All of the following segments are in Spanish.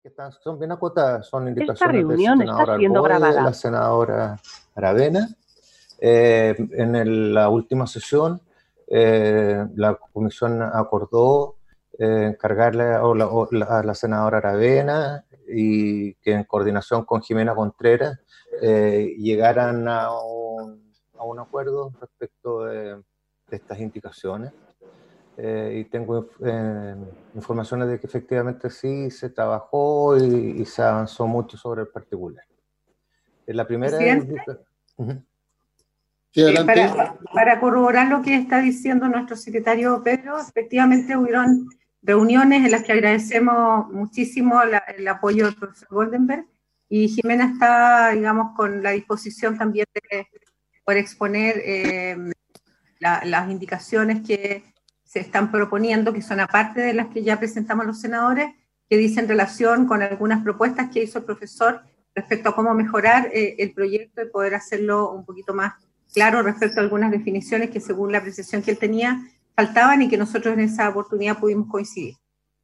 son bien acotadas, son Esta indicaciones del reunión senador está siendo Arboe, de grabada. la senadora Aravena. En la última sesión, la comisión acordó encargarle a la senadora Aravena y que en coordinación con Jimena Contreras llegaran a un acuerdo respecto de estas indicaciones. Y tengo informaciones de que efectivamente sí se trabajó y se avanzó mucho sobre el particular. La primera para corroborar lo que está diciendo nuestro secretario Pedro, efectivamente hubieron reuniones en las que agradecemos muchísimo el apoyo del profesor Goldenberg, y Jimena está, digamos, con la disposición también de poder exponer las indicaciones que se están proponiendo, que son aparte de las que ya presentamos los senadores, que dicen relación con algunas propuestas que hizo el profesor respecto a cómo mejorar el proyecto y poder hacerlo un poquito más claro respecto a algunas definiciones que, según la apreciación que él tenía, faltaban y que nosotros en esa oportunidad pudimos coincidir.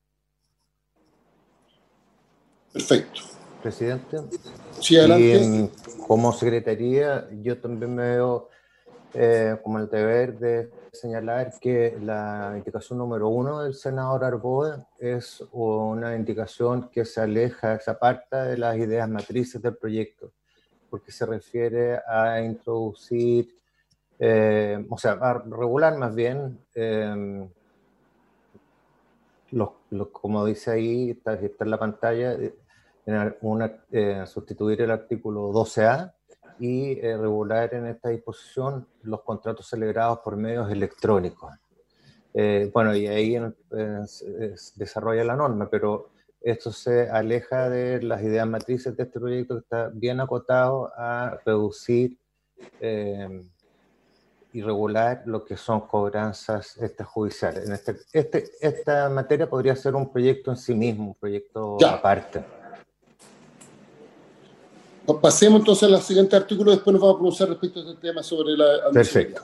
Perfecto. Presidente. Sí, adelante. Y como secretaría, yo también me veo como el deber de señalar que la indicación número 1 del senador Arboe es una indicación que se aleja, se aparta de las ideas matrices del proyecto, porque se refiere a introducir, o sea, a regular más bien, como dice ahí, está en la pantalla, sustituir el artículo 12A y regular en esta disposición los contratos celebrados por medios electrónicos. Bueno, y ahí desarrolla la norma, pero esto se aleja de las ideas matrices de este proyecto, que está bien acotado a reducir y regular lo que son cobranzas extrajudiciales. Esta materia podría ser un proyecto en sí mismo, un proyecto aparte. Pasemos entonces al siguiente artículo, después nos vamos a pronunciar respecto a este tema sobre la admisibilidad.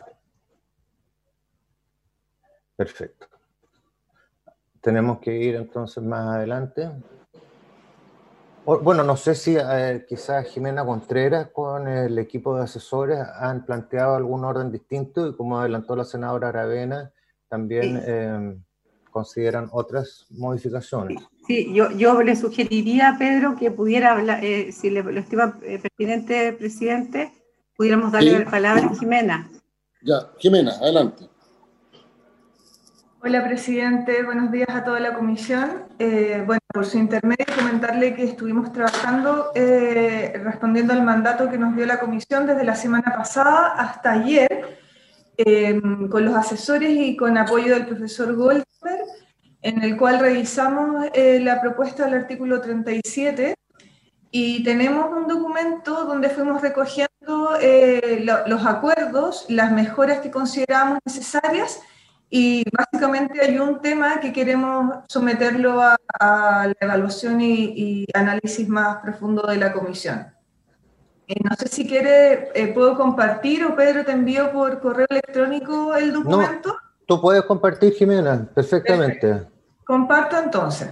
Perfecto. Tenemos que ir entonces más adelante. Bueno, no sé si quizás Jimena Contreras con el equipo de asesores han planteado algún orden distinto, y como adelantó la senadora Aravena, también consideran otras modificaciones. Sí, yo le sugeriría a Pedro que pudiera hablar, si lo estima pertinente, presidente, pudiéramos darle la palabra a Jimena. Ya, Jimena, adelante. Hola, presidente. Buenos días a toda la comisión. Bueno, por su intermedio, comentarle que estuvimos trabajando respondiendo al mandato que nos dio la comisión desde la semana pasada hasta ayer, con los asesores y con apoyo del profesor Goldberg, en el cual revisamos la propuesta del artículo 37 y tenemos un documento donde fuimos recogiendo los acuerdos, las mejoras que consideramos necesarias, y básicamente hay un tema que queremos someterlo a la evaluación y análisis más profundo de la comisión. No sé si quiere, puedo compartir, o Pedro, te envío por correo electrónico el documento. No, tú puedes compartir, Jimena, perfectamente. Perfecto. Comparto entonces.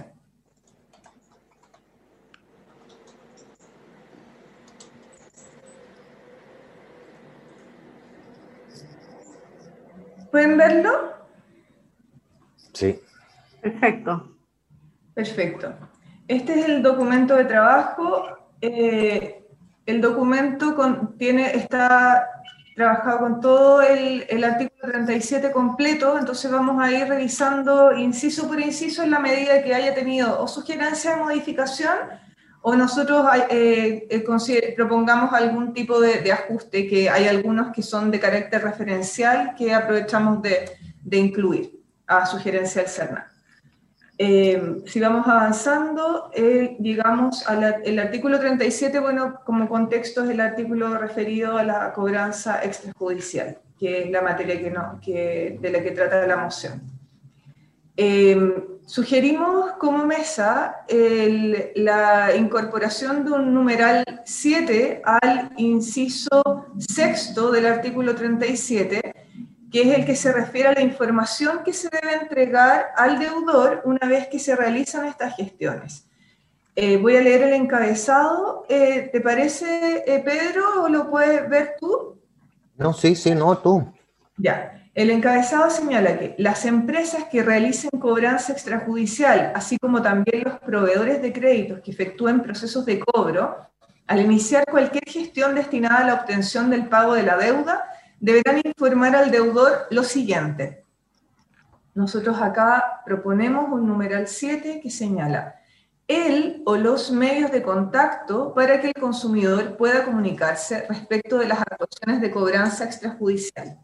¿Pueden verlo? Sí. Perfecto. Perfecto. Este es el documento de trabajo. El documento está trabajado con todo el artículo 37 completo, entonces vamos a ir revisando inciso por inciso en la medida que haya tenido o sugerencia de modificación o nosotros propongamos algún tipo de ajuste, que hay algunos que son de carácter referencial que aprovechamos de incluir a sugerencia del CERNAC. Si vamos avanzando, llegamos al artículo 37, bueno, como contexto es el artículo referido a la cobranza extrajudicial, que es la materia de la que trata la moción. Sugerimos como mesa la incorporación de un numeral 7 al inciso sexto del artículo 37, que es el que se refiere a la información que se debe entregar al deudor una vez que se realizan estas gestiones. Voy a leer el encabezado. ¿Te parece, Pedro, o lo puedes ver tú? No, sí, no, tú. Ya. El encabezado señala que las empresas que realicen cobranza extrajudicial, así como también los proveedores de créditos que efectúen procesos de cobro, al iniciar cualquier gestión destinada a la obtención del pago de la deuda, deberán informar al deudor lo siguiente. Nosotros acá proponemos un numeral 7 que señala el o los medios de contacto para que el consumidor pueda comunicarse respecto de las actuaciones de cobranza extrajudicial.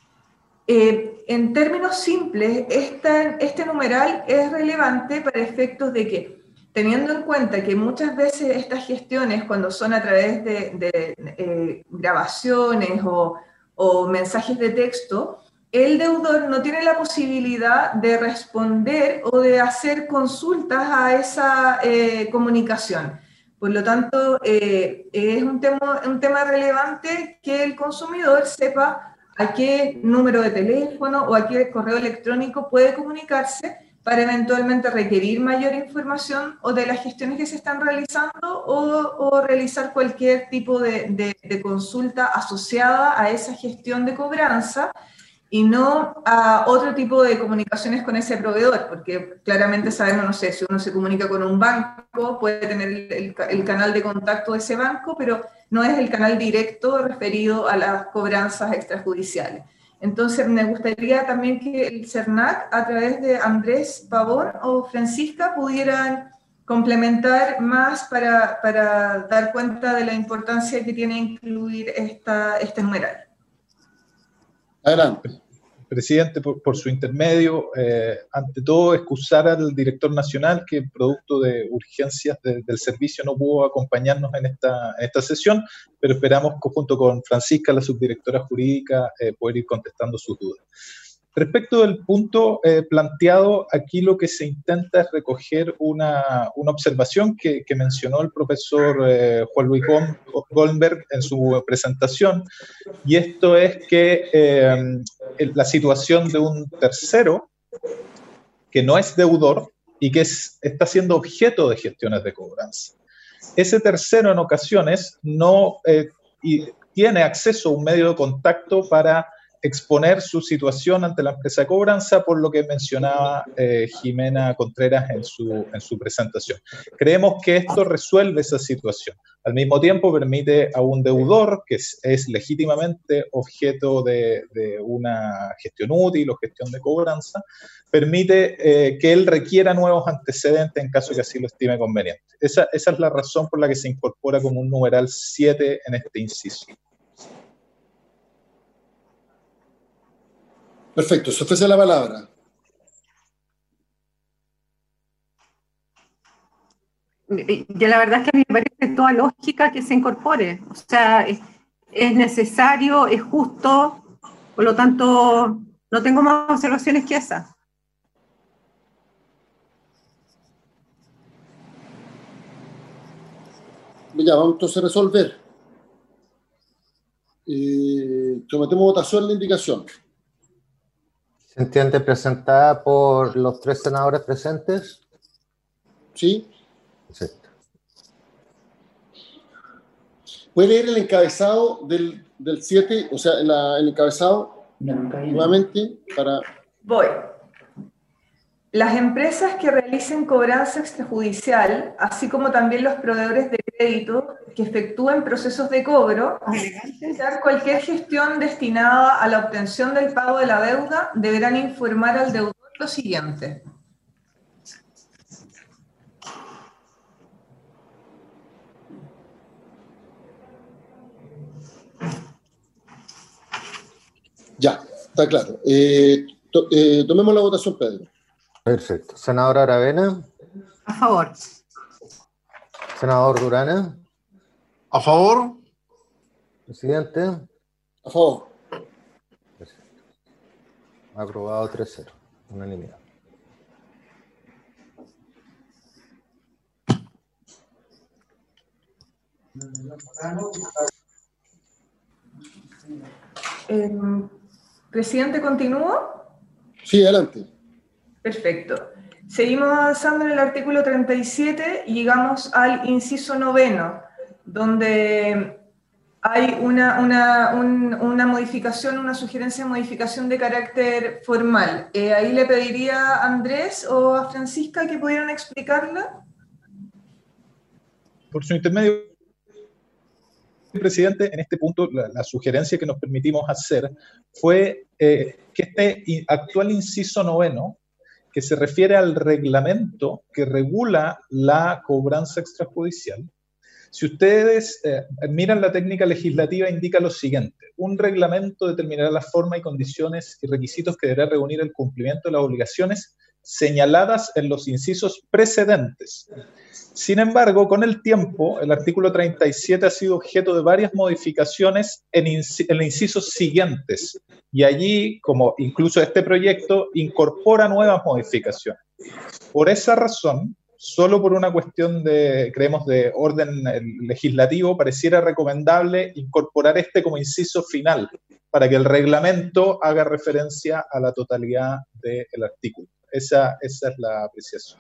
En términos simples, este numeral es relevante para efectos de que, teniendo en cuenta que muchas veces estas gestiones, cuando son a través de grabaciones o mensajes de texto, el deudor no tiene la posibilidad de responder o de hacer consultas a esa comunicación. Por lo tanto, es un tema relevante que el consumidor sepa a qué número de teléfono o a qué correo electrónico puede comunicarse para eventualmente requerir mayor información o de las gestiones que se están realizando o realizar cualquier tipo de consulta asociada a esa gestión de cobranza y no a otro tipo de comunicaciones con ese proveedor, porque claramente sabemos, no sé, si uno se comunica con un banco, puede tener el canal de contacto de ese banco, pero no es el canal directo referido a las cobranzas extrajudiciales. Entonces, me gustaría también que el CERNAC, a través de Andrés Pavón o Francisca, pudieran complementar más para dar cuenta de la importancia que tiene incluir este numeral. Adelante. Presidente, por su intermedio, ante todo excusar al director nacional que producto de urgencias del servicio no pudo acompañarnos en esta sesión, pero esperamos junto con Francisca, la subdirectora jurídica, poder ir contestando sus dudas. Respecto del punto planteado, aquí lo que se intenta es recoger una observación que mencionó el profesor Juan Luis Goldberg en su presentación, y esto es que la situación de un tercero que no es deudor y que está siendo objeto de gestiones de cobranza. Ese tercero en ocasiones no tiene acceso a un medio de contacto para exponer su situación ante la empresa de cobranza, por lo que mencionaba Jimena Contreras en su presentación. Creemos que esto resuelve esa situación. Al mismo tiempo permite a un deudor, que es legítimamente objeto de una gestión útil o gestión de cobranza, permite que él requiera nuevos antecedentes en caso que así lo estime conveniente. Esa es la razón por la que se incorpora como un numeral 7 en este inciso. Perfecto, se ofrece la palabra. Ya la verdad es que a mí me parece toda lógica que se incorpore. O sea, es necesario, es justo, por lo tanto, no tengo más observaciones que esa. Ya, vamos entonces a resolver. Sometemos votación la indicación. ¿Se entiende presentada por los 3 senadores presentes? ¿Sí? Perfecto. ¿Puede leer el encabezado del 7? O sea, el encabezado nuevamente para... Voy. Las empresas que realicen cobranza extrajudicial, así como también los proveedores de crédito que efectúen procesos de cobro, realizar cualquier gestión destinada a la obtención del pago de la deuda, deberán informar al deudor lo siguiente. Ya, está claro. Tomemos la votación, Pedro. Perfecto. Senadora Aravena. A favor. Senador Durana. A favor. Presidente. A favor. Perfecto. Aprobado 3-0. Unanimidad. Presidente, ¿continúo? Sí, adelante. Perfecto. Seguimos avanzando en el artículo 37 y llegamos al inciso 9, donde hay una modificación, una sugerencia de modificación de carácter formal. Ahí le pediría a Andrés o a Francisca que pudieran explicarla. Por su intermedio, presidente, en este punto la sugerencia que nos permitimos hacer fue que este actual inciso 9, que se refiere al reglamento que regula la cobranza extrajudicial. Si ustedes miran la técnica legislativa, indica lo siguiente: un reglamento determinará la forma y condiciones y requisitos que deberá reunir el cumplimiento de las obligaciones señaladas en los incisos precedentes. Sin embargo, con el tiempo, el artículo 37 ha sido objeto de varias modificaciones en incisos siguientes, y allí, como incluso este proyecto, incorpora nuevas modificaciones. Por esa razón, solo por una cuestión creemos, de orden legislativo, pareciera recomendable incorporar este como inciso final, para que el reglamento haga referencia a la totalidad del artículo. Esa es la apreciación.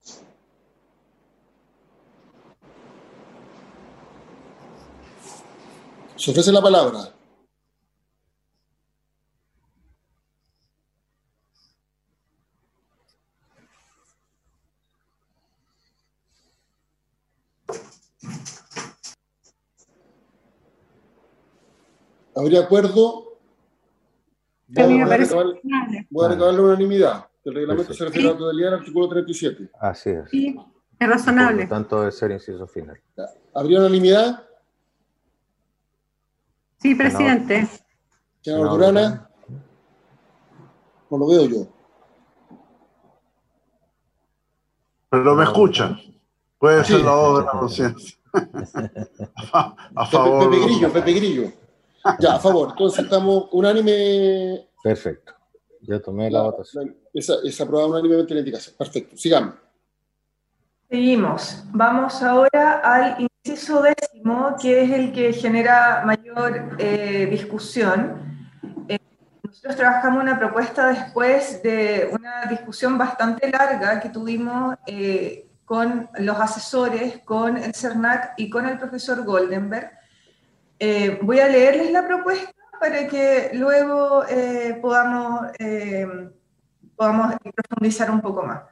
Se ofrece la palabra. ¿Habría acuerdo? Voy a recabar la unanimidad. El reglamento se refiere a la totalidad del artículo 37. Así es. Sí, es razonable. Por lo tanto, debe ser inciso final. ¿Habría unanimidad? Sí, presidente. Senador Durana. No lo veo yo. Pero me escuchan. Puede ser la voz de la conciencia. A favor. Pepe Grillo. Ya, a favor. Entonces estamos unánime. Perfecto. Yo tomé la votación. Es aprobada unánimemente la indicación. Perfecto. Sigamos. Seguimos. Vamos ahora al inciso 10, que es el que genera mayor discusión. Nosotros trabajamos una propuesta después de una discusión bastante larga que tuvimos con los asesores, con el CERNAC y con el profesor Goldenberg. Voy a leerles la propuesta para que luego podamos profundizar un poco más.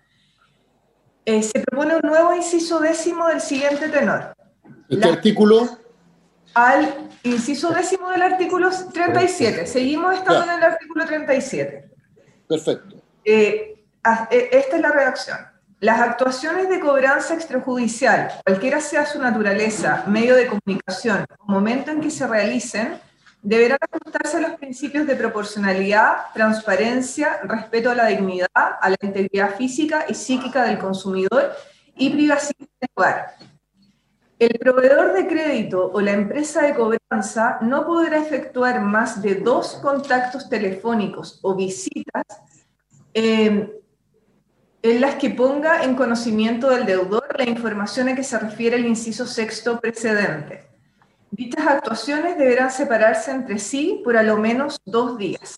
Se propone un nuevo inciso 10 del siguiente tenor. ¿Este artículo? Al inciso 10 del artículo 37. Seguimos estando en el artículo 37. Perfecto. Esta es la redacción. Las actuaciones de cobranza extrajudicial, cualquiera sea su naturaleza, medio de comunicación o momento en que se realicen, deberán ajustarse a los principios de proporcionalidad, transparencia, respeto a la dignidad, a la integridad física y psíquica del consumidor y privacidad del hogar. El proveedor de crédito o la empresa de cobranza no podrá efectuar más de 2 contactos telefónicos o visitas en las que ponga en conocimiento del deudor la información a que se refiere el inciso 6 precedente. Dichas actuaciones deberán separarse entre sí por a lo menos 2 días.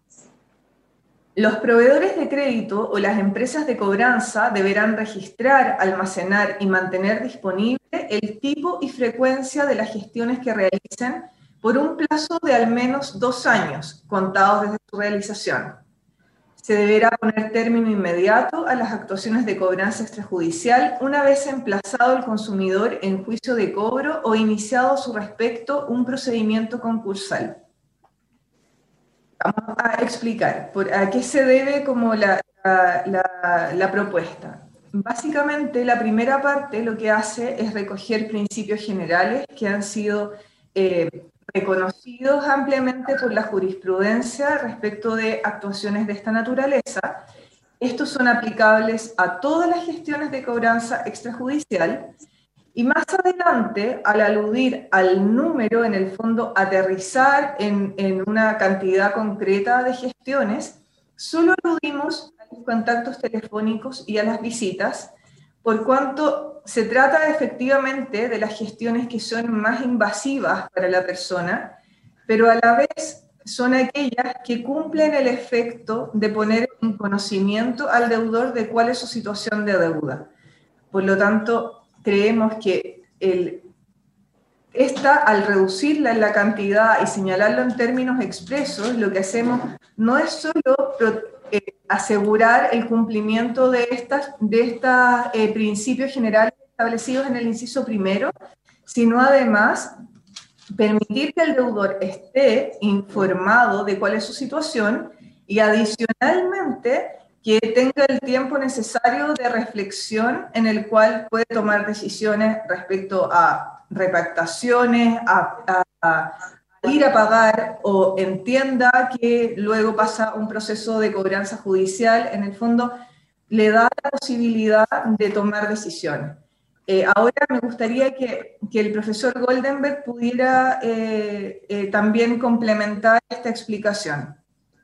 Los proveedores de crédito o las empresas de cobranza deberán registrar, almacenar y mantener disponible el tipo y frecuencia de las gestiones que realicen por un plazo de al menos 2 años, contados desde su realización. Se deberá poner término inmediato a las actuaciones de cobranza extrajudicial una vez emplazado el consumidor en juicio de cobro o iniciado a su respecto un procedimiento concursal. Vamos a explicar a qué se debe como la propuesta. Básicamente, la primera parte lo que hace es recoger principios generales que han sido reconocidos ampliamente por la jurisprudencia respecto de actuaciones de esta naturaleza. Estos son aplicables a todas las gestiones de cobranza extrajudicial y más adelante, al aludir al número, en el fondo aterrizar en una cantidad concreta de gestiones, solo aludimos a los contactos telefónicos y a las visitas, por cuanto se trata efectivamente de las gestiones que son más invasivas para la persona, pero a la vez son aquellas que cumplen el efecto de poner en conocimiento al deudor de cuál es su situación de deuda. Por lo tanto, creemos que al reducirla en la cantidad y señalarlo en términos expresos, lo que hacemos no es solo asegurar el cumplimiento de estos principios generales establecidos en el inciso primero, sino además permitir que el deudor esté informado de cuál es su situación y adicionalmente que tenga el tiempo necesario de reflexión en el cual puede tomar decisiones respecto a repactaciones, a ir a pagar, o entienda que luego pasa un proceso de cobranza judicial. En el fondo le da la posibilidad de tomar decisiones. Ahora me gustaría que el profesor Goldenberg pudiera también complementar esta explicación.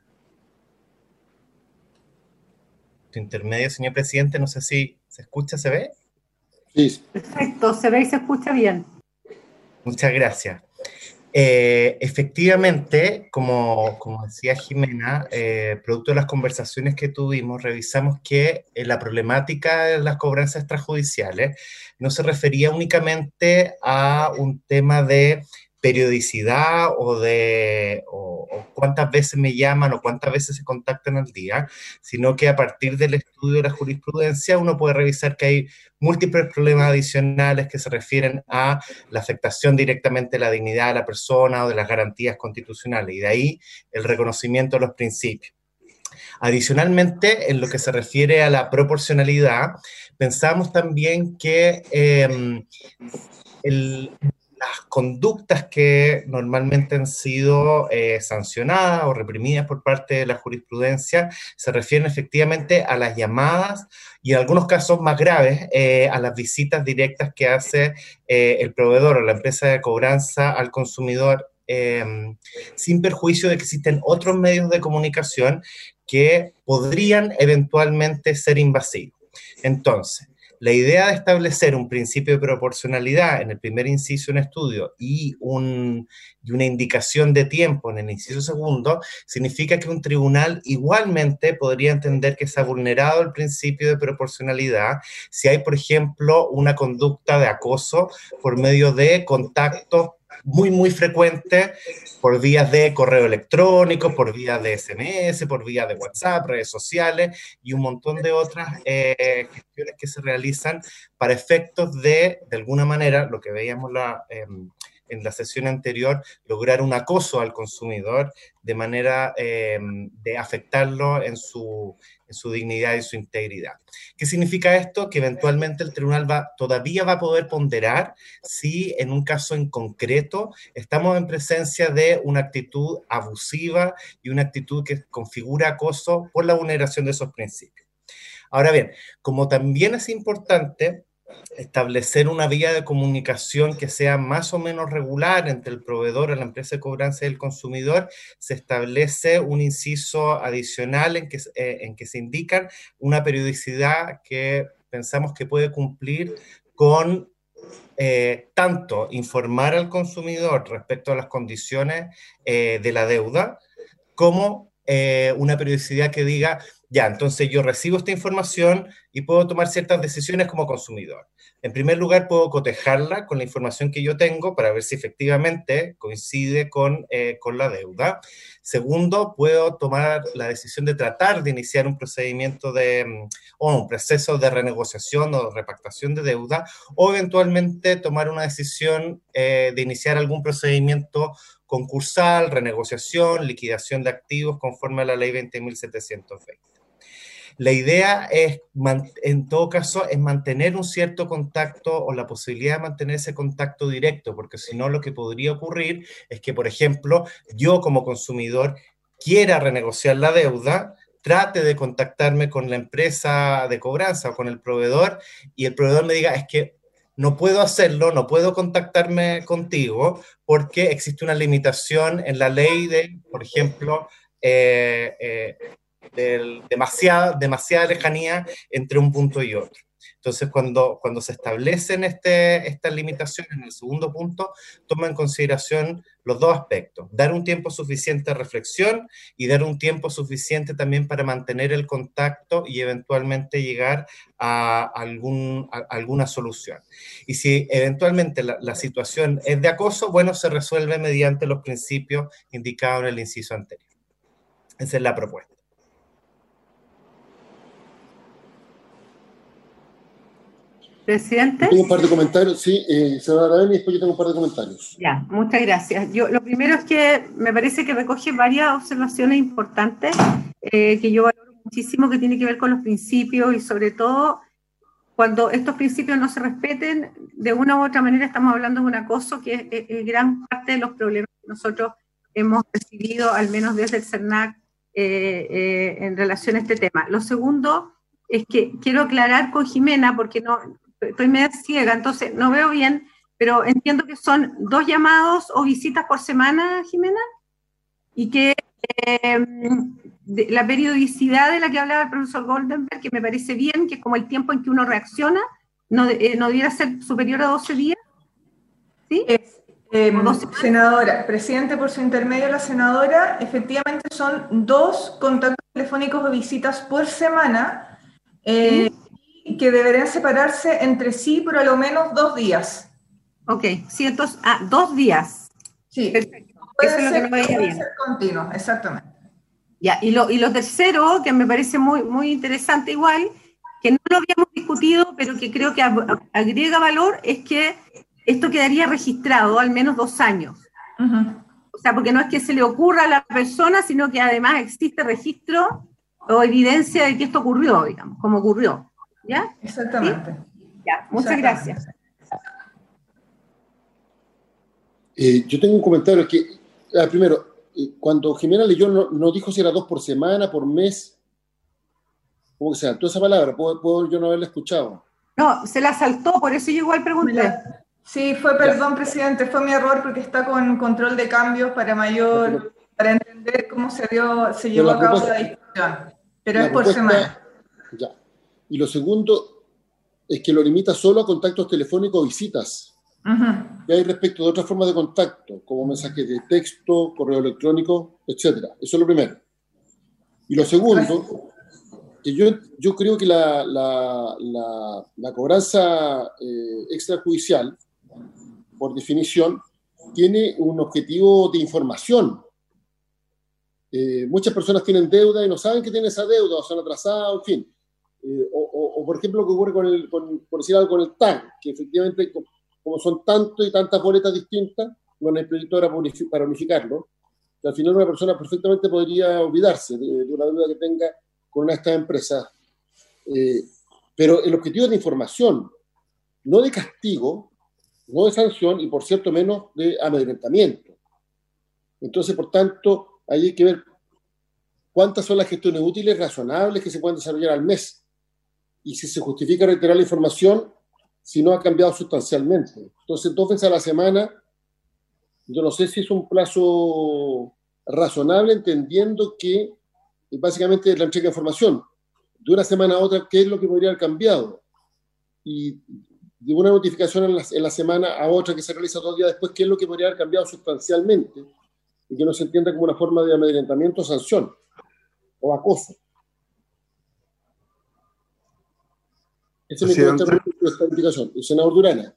Intermedio, señor presidente, no sé si se escucha, ¿se ve? Sí. Perfecto, se ve y se escucha bien. Muchas gracias. Efectivamente, como decía Jimena, producto de las conversaciones que tuvimos, revisamos que la problemática de las cobranzas extrajudiciales no se refería únicamente a un tema de periodicidad o cuántas veces me llaman o cuántas veces se contactan al día, sino que a partir del estudio de la jurisprudencia uno puede revisar que hay múltiples problemas adicionales que se refieren a la afectación directamente de la dignidad de la persona o de las garantías constitucionales, y de ahí el reconocimiento de los principios. Adicionalmente, en lo que se refiere a la proporcionalidad, pensamos también que las conductas que normalmente han sido sancionadas o reprimidas por parte de la jurisprudencia se refieren efectivamente a las llamadas y en algunos casos más graves a las visitas directas que hace el proveedor o la empresa de cobranza al consumidor, sin perjuicio de que existen otros medios de comunicación que podrían eventualmente ser invasivos. Entonces, la idea de establecer un principio de proporcionalidad en el primer inciso en estudio y una indicación de tiempo en el inciso segundo significa que un tribunal igualmente podría entender que se ha vulnerado el principio de proporcionalidad si hay, por ejemplo, una conducta de acoso por medio de contactos muy frecuente por vías de correo electrónico, por vías de SMS, por vías de WhatsApp, redes sociales y un montón de otras gestiones que se realizan para efectos de alguna manera, lo que veíamos en la sesión anterior, lograr un acoso al consumidor de manera de afectarlo en su dignidad y su integridad. ¿Qué significa esto? Que eventualmente el tribunal todavía va a poder ponderar si en un caso en concreto estamos en presencia de una actitud abusiva y una actitud que configura acoso por la vulneración de esos principios. Ahora bien, como también es importante establecer una vía de comunicación que sea más o menos regular entre el proveedor o la empresa de cobranza y el consumidor, se establece un inciso adicional en que se indican una periodicidad que pensamos que puede cumplir con tanto informar al consumidor respecto a las condiciones de la deuda, como una periodicidad que diga, ya, entonces yo recibo esta información y puedo tomar ciertas decisiones como consumidor. En primer lugar, puedo cotejarla con la información que yo tengo para ver si efectivamente coincide con la deuda. Segundo, puedo tomar la decisión de tratar de iniciar un procedimiento o un proceso de renegociación o repactación de deuda, o eventualmente tomar una decisión de iniciar algún procedimiento concursal, renegociación, liquidación de activos conforme a la ley 20.720. La idea es, en todo caso, es mantener un cierto contacto o la posibilidad de mantener ese contacto directo, porque si no, lo que podría ocurrir es que, por ejemplo, yo como consumidor quiera renegociar la deuda, trate de contactarme con la empresa de cobranza o con el proveedor y el proveedor me diga, es que no puedo hacerlo, no puedo contactarme contigo porque existe una limitación en la ley de, por ejemplo, demasiada lejanía entre un punto y otro. Entonces, cuando se establecen estas limitaciones en el segundo punto, toma en consideración los dos aspectos: dar un tiempo suficiente de reflexión y dar un tiempo suficiente también para mantener el contacto y eventualmente llegar a alguna solución. Y si eventualmente la situación es de acoso, bueno, se resuelve mediante los principios indicados en el inciso anterior. Esa es la propuesta. Presidente. Tengo un par de comentarios, sí, senadora Aravena, y después yo tengo un par de comentarios. Ya, muchas gracias. Lo primero es que me parece que recoge varias observaciones importantes que yo valoro muchísimo, que tiene que ver con los principios, y sobre todo cuando estos principios no se respeten, de una u otra manera estamos hablando de un acoso que es gran parte de los problemas que nosotros hemos recibido, al menos desde el CERNAC, en relación a este tema. Lo segundo es que quiero aclarar con Jimena, porque estoy media ciega, entonces no veo bien, pero entiendo que son 2 llamados o visitas por semana, Jimena, y que la periodicidad de la que hablaba el profesor Goldenberg, que me parece bien, que es como el tiempo en que uno reacciona, no debiera ser superior a 12 días, ¿sí? Senadora, presidente, por su intermedio, la senadora, efectivamente son 2 contactos telefónicos o visitas por semana, ¿Sí? que deberían separarse entre sí por a lo menos 2 días. Ok, sí, entonces, 2 días. Sí, perfecto. Eso es lo que no veía bien. Ser continuo, exactamente. Ya, y lo tercero, que me parece muy, muy interesante igual, que no lo habíamos discutido, pero que creo que agrega valor, es que esto quedaría registrado al menos 2 años. O sea, porque no es que se le ocurra a la persona, sino que además existe registro o evidencia de que esto ocurrió, digamos, como ocurrió. ¿Ya? Exactamente. ¿Sí? Ya, muchas gracias. Yo tengo un comentario que, primero, cuando Jimena leyó, no dijo si era 2 por semana, por mes. ¿Cómo que se saltó esa palabra? ¿Puedo yo no haberla escuchado? No, se la saltó, por eso yo igual pregunté. Sí, perdón, presidente, fue mi error porque está con control de cambios para entender cómo se llevó a cabo la discusión. Pero es por semana. Ya. Y lo segundo es que lo limita solo a contactos telefónicos o visitas. ¿Qué hay respecto de otras formas de contacto, como mensajes de texto, correo electrónico, etcétera? Eso es lo primero. Y lo segundo, que yo creo que la cobranza extrajudicial, por definición, tiene un objetivo de información. Muchas personas tienen deuda y no saben que tienen esa deuda, o se han atrasado, en fin. O por ejemplo, lo que ocurre por decir algo, con el TAN, que efectivamente, como son tanto y tantas boletas distintas, bueno, el proyecto era para unificarlo, que al final una persona perfectamente podría olvidarse de una deuda que tenga con una de estas empresas. Pero el objetivo es de información, no de castigo, no de sanción y, por cierto, menos de amedrentamiento. Entonces, por tanto, ahí hay que ver cuántas son las gestiones útiles, razonables, que se pueden desarrollar al mes. Y si se justifica reiterar la información, si no ha cambiado sustancialmente. Entonces, 2 veces a la semana, yo no sé si es un plazo razonable, entendiendo que básicamente es la entrega de información. De una semana a otra, ¿qué es lo que podría haber cambiado? Y de una notificación en la semana a otra que se realiza 2 días después, ¿qué es lo que podría haber cambiado sustancialmente? Y que no se entienda como una forma de amedrentamiento o sanción o acoso. Ese es mi comentario respecto a esta indicación. El senador Durana.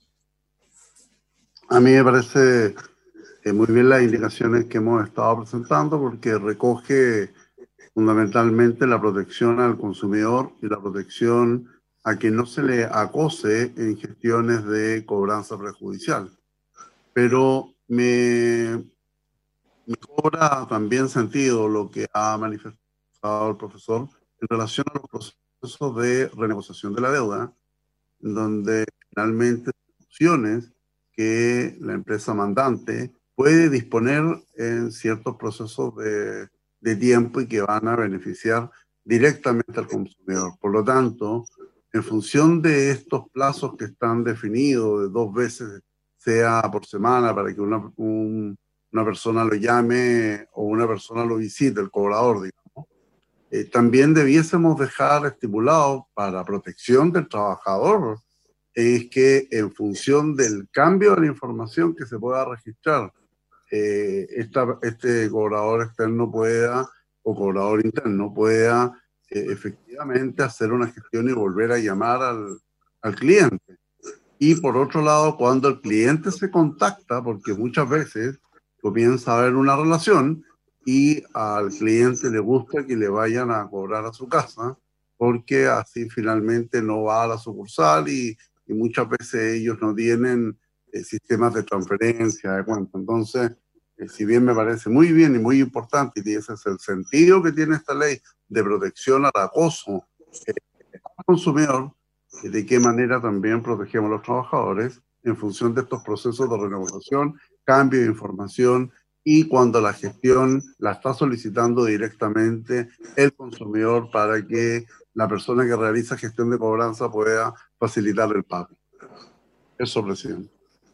A mí me parece muy bien las indicaciones que hemos estado presentando, porque recoge fundamentalmente la protección al consumidor y la protección a que no se le acose en gestiones de cobranza prejudicial. Pero me cobra también sentido lo que ha manifestado el profesor en relación a los procesos de renegociación de la deuda, donde finalmente opciones que la empresa mandante puede disponer en ciertos procesos de tiempo y que van a beneficiar directamente al consumidor. Por lo tanto, en función de estos plazos que están definidos de 2 veces, sea por semana, para que una persona lo llame o una persona lo visite, el cobrador, digamos, también debiésemos dejar estipulado para protección del trabajador, es que en función del cambio de la información que se pueda registrar, este cobrador externo pueda, o cobrador interno pueda efectivamente hacer una gestión y volver a llamar al cliente. Y por otro lado, cuando el cliente se contacta, porque muchas veces comienza a haber una relación y al cliente le gusta que le vayan a cobrar a su casa, porque así finalmente no va a la sucursal y muchas veces ellos no tienen sistemas de transferencia de cuenta. Entonces, si bien me parece muy bien y muy importante, y ese es el sentido que tiene esta ley de protección al acoso al consumidor, de qué manera también protegemos a los trabajadores en función de estos procesos de renegociación, cambio de información, y cuando la gestión la está solicitando directamente el consumidor para que la persona que realiza gestión de cobranza pueda facilitar el pago. Eso, presidente.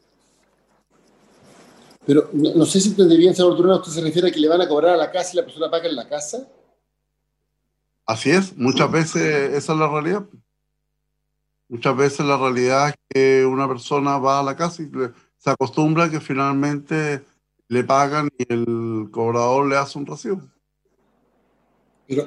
Pero no sé si entendí bien, señor Turner, ¿usted se refiere a que le van a cobrar a la casa y la persona paga en la casa? Así es, muchas veces esa es la realidad. Muchas veces la realidad es que una persona va a la casa y se acostumbra a que finalmente le pagan y el cobrador le hace un recibo. Pero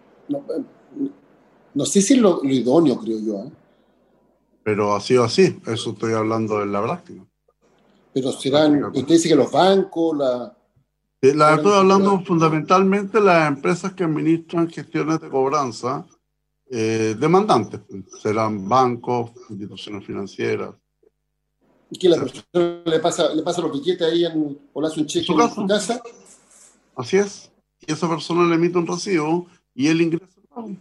no sé si es lo idóneo, creo yo. Pero ha sido así, eso estoy hablando en la práctica. Pero serán, usted dice que los bancos, estoy hablando fundamentalmente de las empresas que administran gestiones de cobranza demandantes. Serán bancos, instituciones financieras. ¿Y que la persona le pasa los billetes ahí o le hace un cheque en su casa? Así es. Y esa persona le emite un recibo y él ingresa el pago.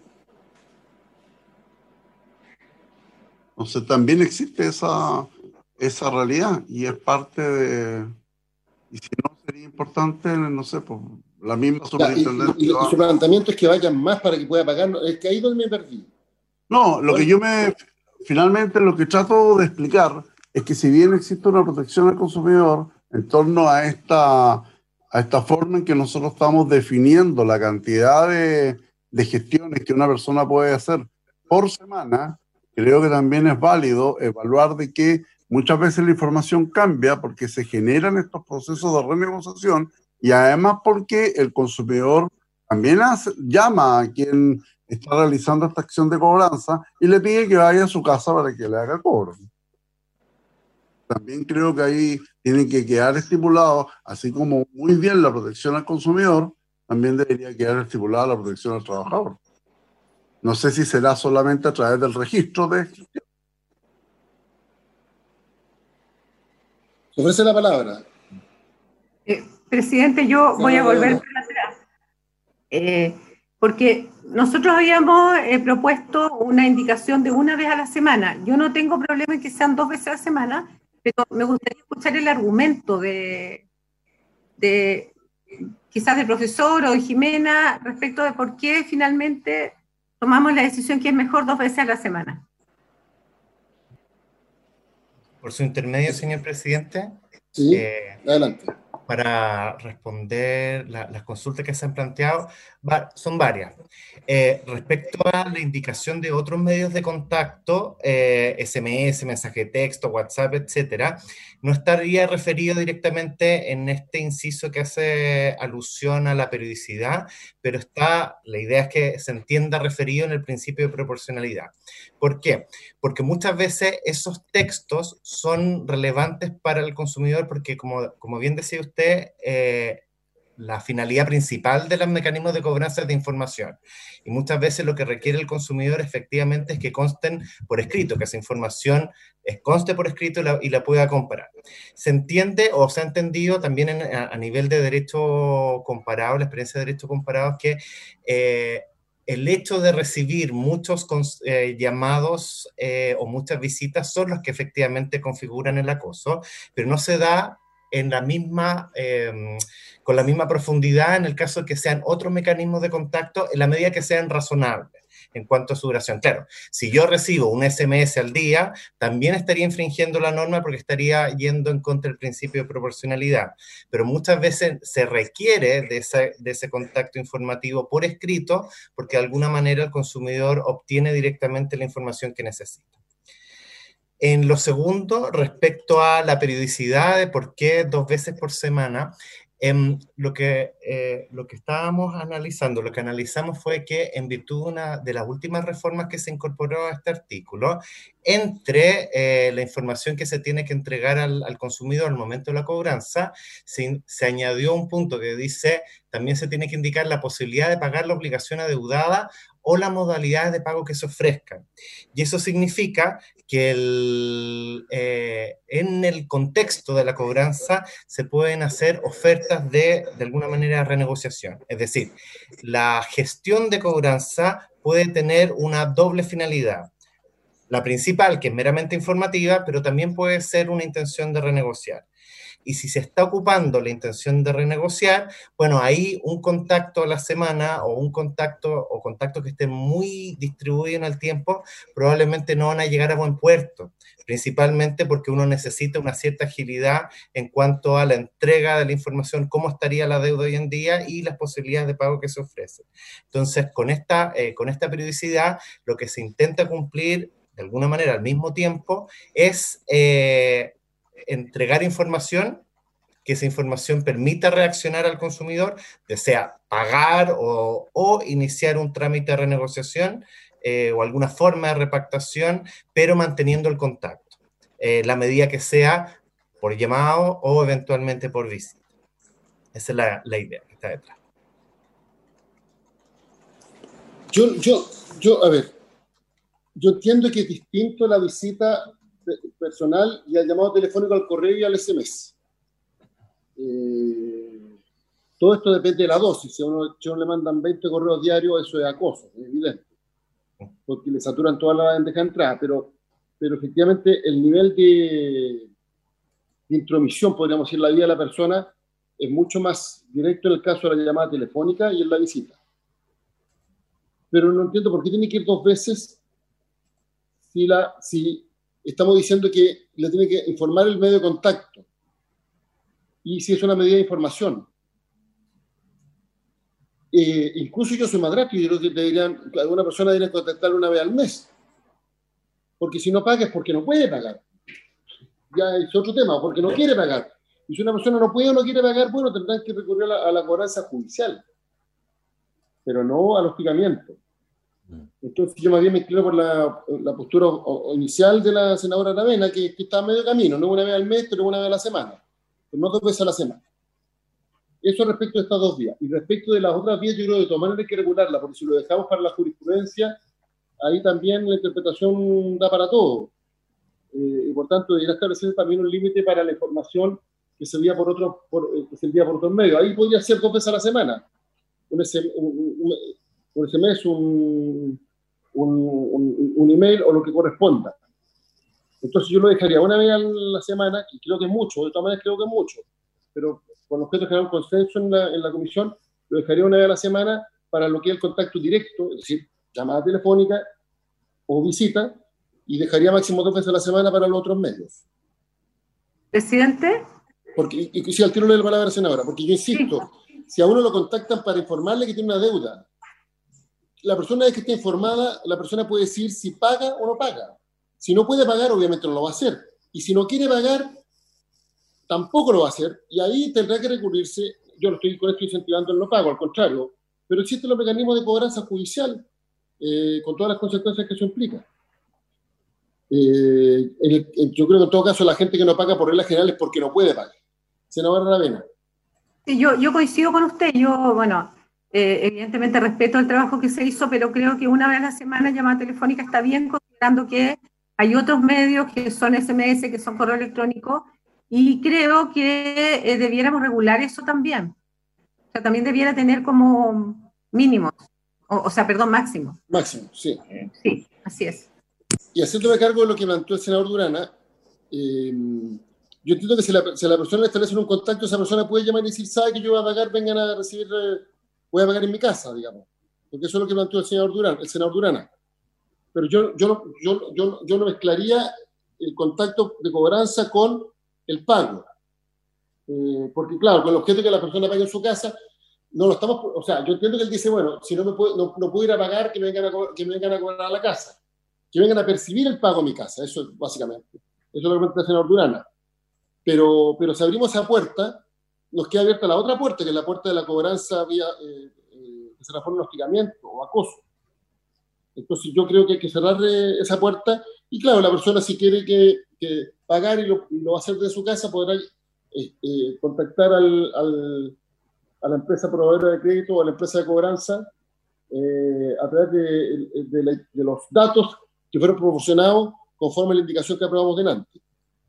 Entonces también existe esa realidad y es parte de... Y si no, sería importante, no sé, pues la misma superintendencia... Y su planteamiento es que vayan más para que pueda pagar. Es que ahí es donde me perdí. No, finalmente lo que trato de explicar es que si bien existe una protección al consumidor en torno a esta forma en que nosotros estamos definiendo la cantidad de gestiones que una persona puede hacer por semana, creo que también es válido evaluar de que muchas veces la información cambia porque se generan estos procesos de renegociación y además porque el consumidor también llama a quien está realizando esta acción de cobranza y le pide que vaya a su casa para que le haga cobro. También creo que ahí tiene que quedar estipulado, así como muy bien la protección al consumidor, también debería quedar estipulada la protección al trabajador. No sé si será solamente a través del registro de gestión. Se ofrece la palabra. Presidente, yo voy a volver para atrás. Porque nosotros habíamos propuesto una indicación de una vez a la semana. Yo no tengo problema en que sean 2 veces a la semana, pero me gustaría escuchar el argumento de quizás del profesor o de Jimena respecto de por qué finalmente tomamos la decisión que es mejor 2 veces a la semana. Por su intermedio, señor presidente. Sí, adelante. Para responder las consultas que se han planteado, son varias. Respecto a la indicación de otros medios de contacto, SMS, mensaje de texto, WhatsApp, etcétera, no estaría referido directamente en este inciso que hace alusión a la periodicidad, pero la idea es que se entienda referido en el principio de proporcionalidad. ¿Por qué? Porque muchas veces esos textos son relevantes para el consumidor porque, como bien decía usted, la finalidad principal de los mecanismos de cobranza es de información. Y muchas veces lo que requiere el consumidor efectivamente es que consten por escrito, que esa información conste por escrito y la pueda comparar. Se entiende o se ha entendido también a nivel de derecho comparado, la experiencia de derecho comparado, que el hecho de recibir muchos llamados o muchas visitas son los que efectivamente configuran el acoso, pero no se da en la misma, con la misma profundidad en el caso de que sean otros mecanismos de contacto en la medida que sean razonables. en cuanto a su duración. Claro, si yo recibo un SMS al día, también estaría infringiendo la norma porque estaría yendo en contra del principio de proporcionalidad. Pero muchas veces se requiere de ese contacto informativo por escrito porque de alguna manera el consumidor obtiene directamente la información que necesita. En lo segundo, respecto a la periodicidad de por qué 2 veces por semana, lo que estábamos analizando, lo que analizamos fue que en virtud de una de las últimas reformas que se incorporó a este artículo, entre la información que se tiene que entregar al consumidor al momento de la cobranza, se añadió un punto que dice, también se tiene que indicar la posibilidad de pagar la obligación adeudada o las modalidades de pago que se ofrezcan. Y eso significa que en el contexto de la cobranza se pueden hacer ofertas de alguna manera, renegociación. Es decir, la gestión de cobranza puede tener una doble finalidad. La principal, que es meramente informativa, pero también puede ser una intención de renegociar. Y si se está ocupando la intención de renegociar, bueno, ahí un contacto a la semana o contactos que estén muy distribuidos en el tiempo probablemente no van a llegar a buen puerto, principalmente porque uno necesita una cierta agilidad en cuanto a la entrega de la información, cómo estaría la deuda hoy en día y las posibilidades de pago que se ofrecen. Entonces, con esta periodicidad, lo que se intenta cumplir de alguna manera al mismo tiempo es entregar información, que esa información permita reaccionar al consumidor, desea pagar o iniciar un trámite de renegociación o alguna forma de repactación, pero manteniendo el contacto, la medida que sea por llamado o eventualmente por visita. Esa es la idea que está detrás. A ver, yo entiendo que es distinto la visita personal y al llamado telefónico, al correo y al SMS. Todo esto depende de la dosis. Si a uno le mandan 20 correos diarios, eso es acoso, es evidente, porque le saturan toda la bandeja de entrada, pero efectivamente el nivel de intromisión, podríamos decir, en la vida de la persona es mucho más directo en el caso de la llamada telefónica y en la visita. Pero no entiendo por qué tiene que ir 2 veces si estamos diciendo que le tiene que informar el medio de contacto y si es una medida de información. Incluso yo soy madrastra y yo creo que te dirían que alguna persona tiene que contactarle una vez al mes, porque si no paga es porque no puede pagar. Ya es otro tema, porque no quiere pagar. Y si una persona no puede o no quiere pagar, bueno, tendrán que recurrir a la cobranza judicial, pero no al hostigamiento. Entonces yo más bien me inclino por la postura inicial de la senadora Aravena, que está a medio camino, no una vez al mes, pero una vez a la semana, pero no 2 veces a la semana. Eso respecto de estas 2 vías. Y respecto de las otras vías, yo creo que de todas maneras hay que regularla, porque si lo dejamos para la jurisprudencia, ahí también la interpretación da para todo. Y por tanto, debería establecer también un límite para la información que se envía por otros medios. Ahí podría ser 2 veces a la semana. Un SMS, un email o lo que corresponda. Entonces yo lo dejaría una vez a la semana, y creo que es mucho, de todas maneras creo que es mucho, pero con objeto de generar un consenso en la comisión, lo dejaría una vez a la semana para lo que es el contacto directo, es decir, llamada telefónica o visita, y dejaría máximo 2 veces a la semana para los otros medios. Presidente. Porque, y si al tiro le doy la palabra a la senadora, porque yo insisto, si a uno lo contactan para informarle que tiene una deuda, la persona que esté informada, la persona puede decir si paga o no paga. Si no puede pagar, obviamente no lo va a hacer. Y si no quiere pagar, tampoco lo va a hacer. Y ahí tendrá que recurrirse, yo no estoy con esto incentivando el no pago, al contrario, pero existen los mecanismos de cobranza judicial, con todas las consecuencias que eso implica. Yo creo que en todo caso la gente que no paga por reglas generales es porque no puede pagar. Senadora Aravena. Sí, yo coincido con usted. Yo, bueno, evidentemente respeto el trabajo que se hizo, pero creo que una vez a la semana llamada telefónica está bien, considerando que hay otros medios que son SMS, que son correo electrónico, y creo que debiéramos regular eso también. O sea, también debiera tener como mínimos, máximo. Máximo, sí. Sí, así es. Y haciéndome cargo de lo que planteó el senador Durana, yo entiendo que si la persona le establece un contacto, esa persona puede llamar y decir, sabe que yo voy a pagar, vengan a recibir, voy a pagar en mi casa, digamos. porque eso es lo que planteó el senador Durana. Pero yo no mezclaría el contacto de cobranza con el pago. Porque claro, con el objeto de que la persona pague en su casa, no lo estamos, o sea, yo entiendo que él dice, bueno, si no puedo ir a pagar, que me vengan a cobrar a la casa, que vengan a percibir el pago a mi casa, eso es básicamente. Eso es lo que plantea el senador Durana. Pero si abrimos esa puerta, nos queda abierta la otra puerta, que es la puerta de la cobranza vía que se transforma en hostigamiento o acoso. Entonces yo creo que hay que cerrar esa puerta, y claro, la persona si quiere que pagar y lo va a hacer de su casa, podrá contactar a la empresa proveedora de crédito o a la empresa de cobranza a través de los datos que fueron proporcionados conforme a la indicación que aprobamos delante.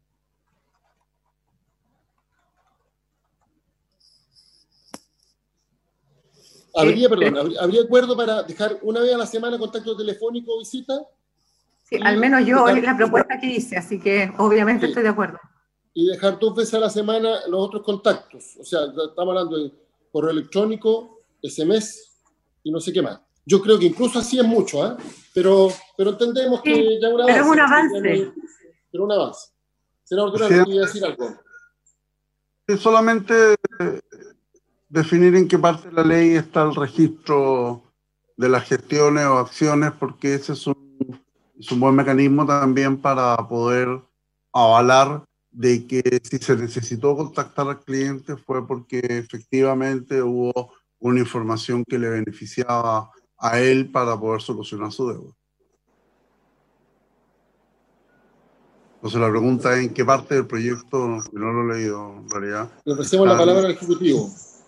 ¿Habría acuerdo para dejar una vez a la semana contacto telefónico o visita? Sí, al menos yo es la propuesta que hice, así que obviamente estoy de acuerdo. Y dejar 2 veces a la semana los otros contactos. O sea, estamos hablando de correo electrónico, SMS y no sé qué más. Yo creo que incluso así es mucho, ¿eh? Pero entendemos que ya un avance. Pero es un avance. Pero un avance. Senador Durán, ¿quería decir algo? Sí, solamente definir en qué parte de la ley está el registro de las gestiones o acciones, porque ese es un buen mecanismo también para poder avalar de que si se necesitó contactar al cliente fue porque efectivamente hubo una información que le beneficiaba a él para poder solucionar su deuda. Entonces la pregunta es en qué parte del proyecto, que no lo he leído en realidad. Le ofrecemos la palabra al Ejecutivo.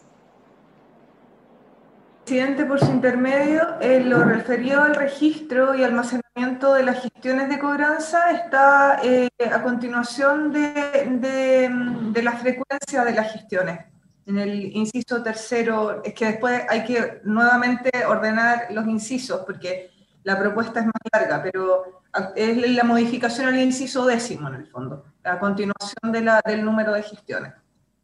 Presidente, por su intermedio, lo referido al registro y almacenamiento de las gestiones de cobranza está a continuación de la frecuencia de las gestiones. En el inciso tercero, es que después hay que nuevamente ordenar los incisos, porque la propuesta es más larga, pero es la modificación al inciso 10º en el fondo, a continuación del número de gestiones.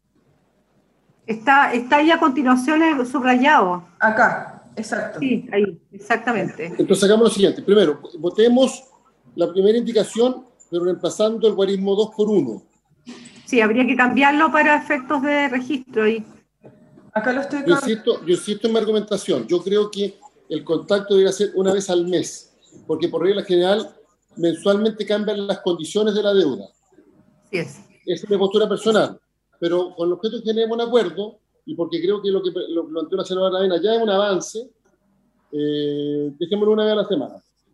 Está ahí a continuación el subrayado. Acá, exacto. Sí, ahí, exactamente. Entonces hagamos lo siguiente. Primero, votemos la primera indicación, pero reemplazando el guarismo 2 por 1. Sí, habría que cambiarlo para efectos de registro. Acá lo estoy cambiando. Yo insisto en mi argumentación. Yo creo que el contacto debería ser una vez al mes, porque por regla general, mensualmente cambian las condiciones de la deuda. Sí es. Esa es mi postura personal. Pero con el objeto que tenemos un acuerdo, y porque creo que lo planteó la senadora Aravena ya es un avance, dejémoslo una vez a la semana.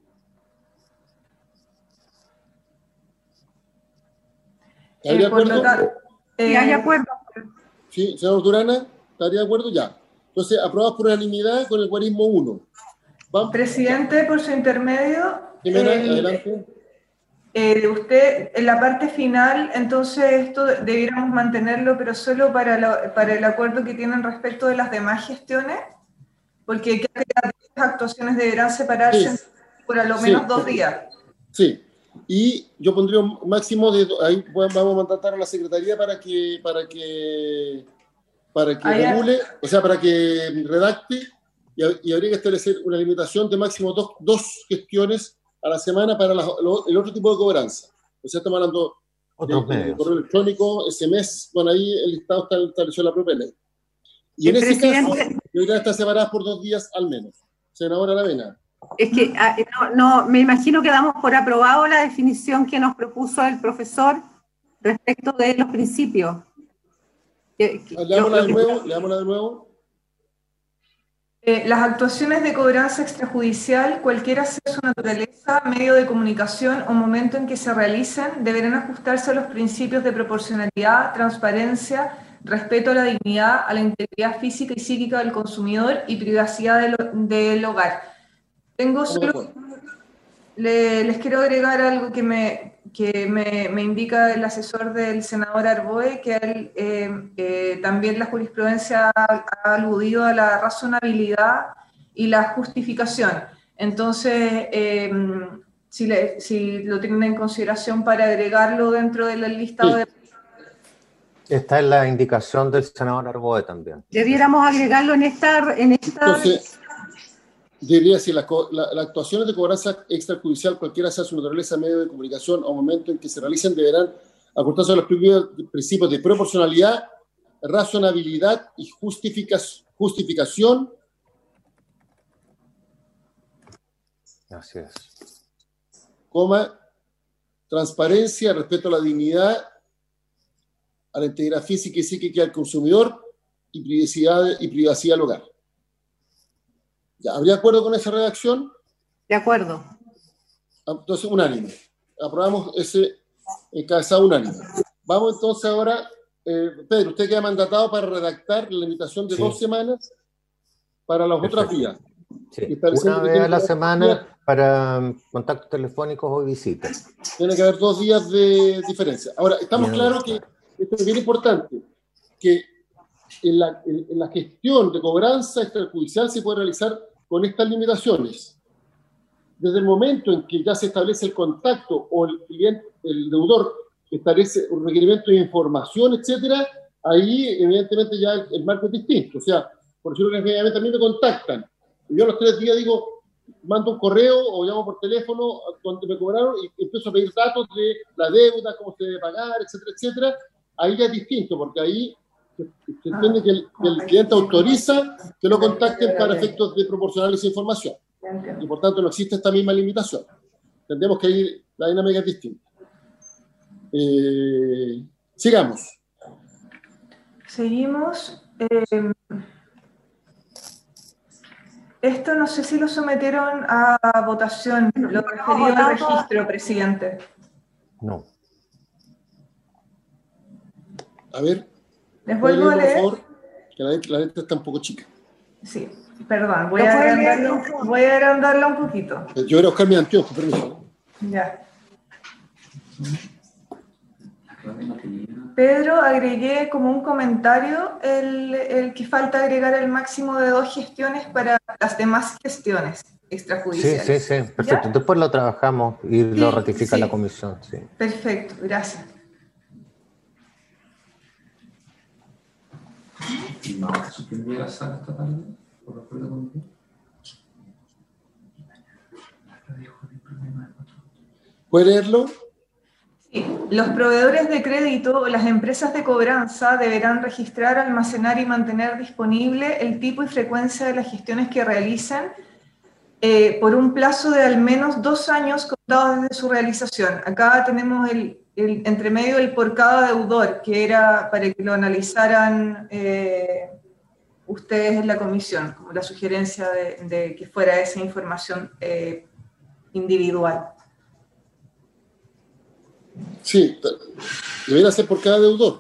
¿Estaría de acuerdo? Sí, hay acuerdo. Sí, senador Durana, ¿estaría de acuerdo? Ya. Entonces, aprobados por unanimidad con el guarismo 1. ¿Vamos? Presidente, por su intermedio. Jimena, adelante. Usted, en la parte final, entonces esto debiéramos mantenerlo, pero solo para el acuerdo que tienen respecto de las demás gestiones, porque las actuaciones deberán separarse por a lo menos 2 días. Sí, y yo pondría un máximo de... Ahí vamos a mandatar a la Secretaría para que regule, o sea, para que redacte, y habría que establecer una limitación de máximo 2 gestiones a la semana para el otro tipo de cobranza. O sea, estamos hablando de correo electrónico, SMS, bueno, ahí el listado está establecido en la propia ley. Y en ese caso, deberían estar separadas por 2 días al menos. Senadora Aravena. Es que me imagino que damos por aprobado la definición que nos propuso el profesor respecto de los principios. Leámosla de nuevo. Las actuaciones de cobranza extrajudicial, cualquiera sea su naturaleza, medio de comunicación o momento en que se realicen, deberán ajustarse a los principios de proporcionalidad, transparencia, respeto a la dignidad, a la integridad física y psíquica del consumidor y privacidad del hogar. Les quiero agregar algo que me indica el asesor del senador Arboe, que también la jurisprudencia ha aludido a la razonabilidad y la justificación. Entonces, si lo tienen en consideración para agregarlo dentro del listado de... Está en la indicación del senador Arboe también. Debiéramos agregarlo en esta... Entonces, diría si las actuaciones de cobranza extrajudicial, cualquiera sea su naturaleza, medio de comunicación o momento en que se realicen, deberán ajustarse a los principios de proporcionalidad, razonabilidad y justificación. Así es. Coma, transparencia, respeto a la dignidad, a la integridad física y psíquica del consumidor y privacidad del hogar. ¿Ya, habría acuerdo con esa redacción? De acuerdo. Entonces, unánime. Aprobamos ese encabezado unánime. Vamos entonces ahora, Pedro, usted queda mandatado para redactar la limitación de 2 semanas para las otras vías. Sí. Una vez a la semana para contactos telefónicos o visitas. Tiene que haber 2 días de diferencia. Ahora, estamos claros que esto es bien importante, que en la gestión de cobranza extrajudicial se puede realizar con estas limitaciones. Desde el momento en que ya se establece el contacto o el cliente, el deudor establece un requerimiento de información, etcétera, ahí evidentemente ya el marco es distinto. O sea, por decirlo que a mí me contactan y yo a los 3 días digo, mando un correo o llamo por teléfono donde me cobraron y empiezo a pedir datos de la deuda, cómo se debe pagar, etcétera, etcétera. Ahí ya es distinto, porque ahí se entiende que el cliente autoriza que lo contacten para efectos de proporcionarles información. Y por tanto no existe esta misma limitación. Entendemos que ahí la dinámica es distinta. Sigamos. Seguimos. Esto no sé si lo sometieron a votación, lo referido al registro, presidente. No. A ver. Les vuelvo a leer. Por favor, que la letra está un poco chica. Sí, perdón, voy a agrandarla un poquito. Yo voy a buscar mi anteojo, permiso. Ya. Pedro, agregué como un comentario el que falta agregar el máximo de 2 gestiones para las demás gestiones extrajudiciales. Sí, perfecto. ¿Ya? Después lo trabajamos y lo ratifica la comisión. Sí. Perfecto, gracias. ¿No va a suspender la sala esta tarde? ¿Por acuerdo conmigo? ¿Puede leerlo? Sí. Los proveedores de crédito o las empresas de cobranza deberán registrar, almacenar y mantener disponible el tipo y frecuencia de las gestiones que realicen por un plazo de al menos 2 años contados desde su realización. Acá tenemos el entre medio del por cada deudor, que era para que lo analizaran ustedes en la comisión, como la sugerencia de que fuera esa información individual. Sí, debería ser por cada deudor.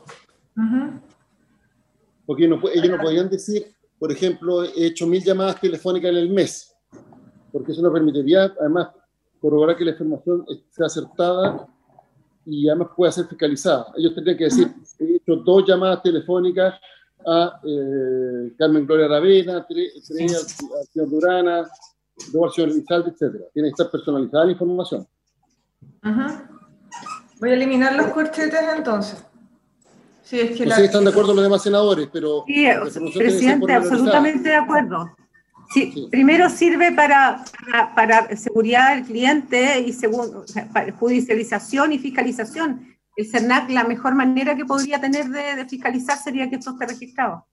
Porque ellos no podrían decir, por ejemplo, he hecho 1000 llamadas telefónicas en el mes, porque eso no permitiría, además, corroborar que la información sea acertada y además pueda ser fiscalizada. Ellos tendrían que decir, he hecho 2 llamadas telefónicas a Carmen Gloria Aravena, 3 al señor Durana, 2 al señor Lizalde, etc. Tiene que estar personalizada la información. Voy a eliminar los corchetes entonces. Sí, es que no sé si están de acuerdo los demás senadores, pero... Sí, presidente, absolutamente de acuerdo. Sí, primero sirve para seguridad del cliente y segundo, para judicialización y fiscalización. El CERNAC, la mejor manera que podría tener de fiscalizar sería que esto esté registrado.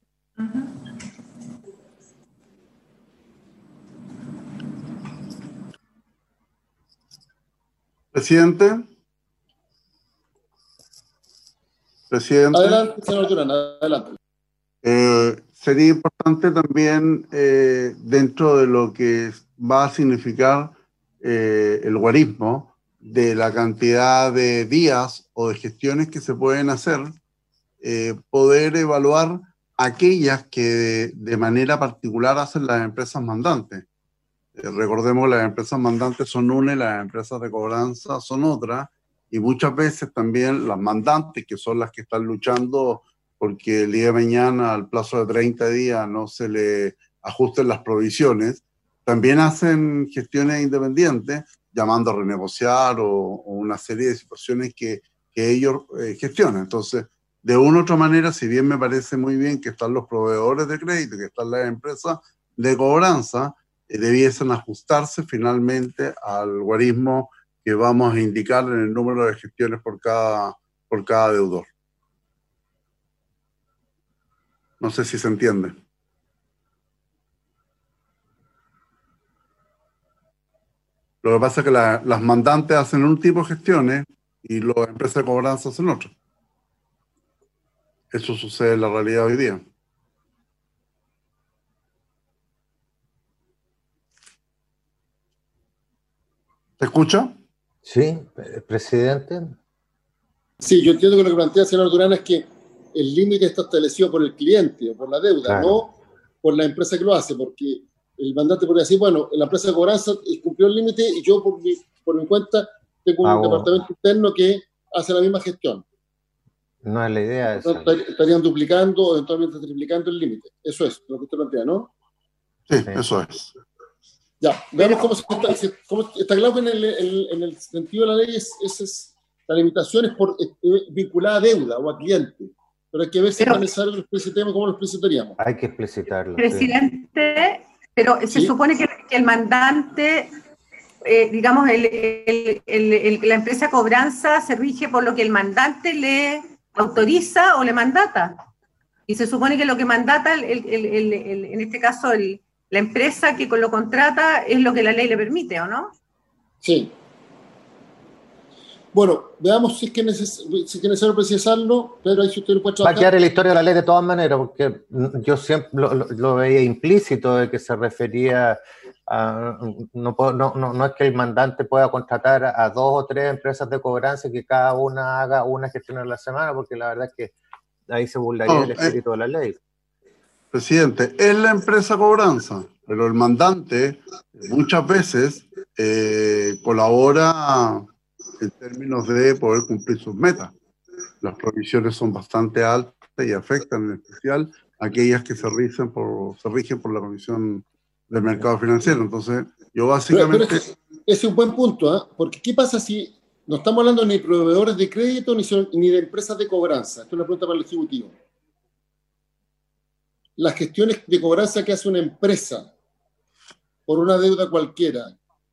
Presidente. Adelante, señor Durán, adelante. Sería importante también, dentro de lo que va a significar el guarismo, de la cantidad de días o de gestiones que se pueden hacer, poder evaluar aquellas que de manera particular hacen las empresas mandantes. Recordemos que las empresas mandantes son una y las empresas de cobranza son otra, y muchas veces también las mandantes, que son las que están luchando porque el día de mañana, al plazo de 30 días, no se le ajusten las provisiones, también hacen gestiones independientes, llamando a renegociar o una serie de situaciones que ellos gestionan. Entonces, de una u otra manera, si bien me parece muy bien que están los proveedores de crédito, que están las empresas de cobranza, debiesen ajustarse finalmente al algoritmo que vamos a indicar en el número de gestiones por cada deudor. No sé si se entiende. Lo que pasa es que las mandantes hacen un tipo de gestiones y las empresas de cobranza hacen otro. Eso sucede en la realidad hoy día. ¿Se escucha? Sí, presidente. Sí, yo entiendo que lo que plantea el senador Durán es que el límite está establecido por el cliente o por la deuda, Claro. no por la empresa que lo hace, porque el mandante podría decir, bueno, la empresa de cobranza cumplió el límite y yo por mi cuenta tengo un departamento interno que hace la misma gestión. No es la idea esa. Estarían duplicando o eventualmente triplicando el límite. Eso es lo que usted plantea, ¿no? Sí, eso es. Ya, veamos cómo está claro que en el sentido de la ley la limitación es vinculada a deuda o a cliente. Pero hay que ver si es necesario que lo explicitemos, cómo lo explicitaríamos. Hay que explicitarlo. Presidente, sí. Pero se supone que el mandante, digamos, la empresa cobranza se rige por lo que el mandante le autoriza o le mandata. Y se supone que lo que mandata, en este caso, la empresa que lo contrata es lo que la ley le permite, ¿o no? Sí. Bueno, veamos si es que es necesario precisarlo, pero ahí si usted lo puede trabajar. Va a quedar en la historia de la ley de todas maneras, porque yo siempre lo veía implícito de que se refería a... No es que el mandante pueda contratar a 2 o 3 empresas de cobranza y que cada una haga una gestión a la semana, porque la verdad es que ahí se burlaría el espíritu de la ley. Presidente, es la empresa cobranza, pero el mandante muchas veces colabora en términos de poder cumplir sus metas. Las provisiones son bastante altas y afectan en especial a aquellas que se rigen por la Comisión del Mercado Financiero. Entonces, yo básicamente... Pero ese es un buen punto, ¿eh? Porque ¿qué pasa si no estamos hablando ni de proveedores de crédito ni de empresas de cobranza? Esto es una pregunta para el Ejecutivo. Las gestiones de cobranza que hace una empresa por una deuda cualquiera,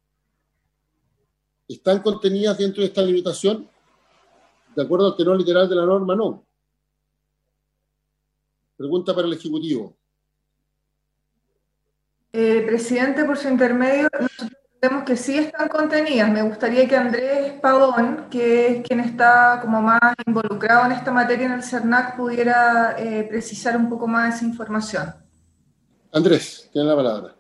¿están contenidas dentro de esta limitación? De acuerdo al tenor literal de la norma, no. Pregunta para el Ejecutivo. Presidente, por su intermedio, nosotros entendemos que sí están contenidas. Me gustaría que Andrés Pavón, que es quien está como más involucrado en esta materia en el CERNAC, pudiera precisar un poco más esa información. Andrés, tiene la palabra.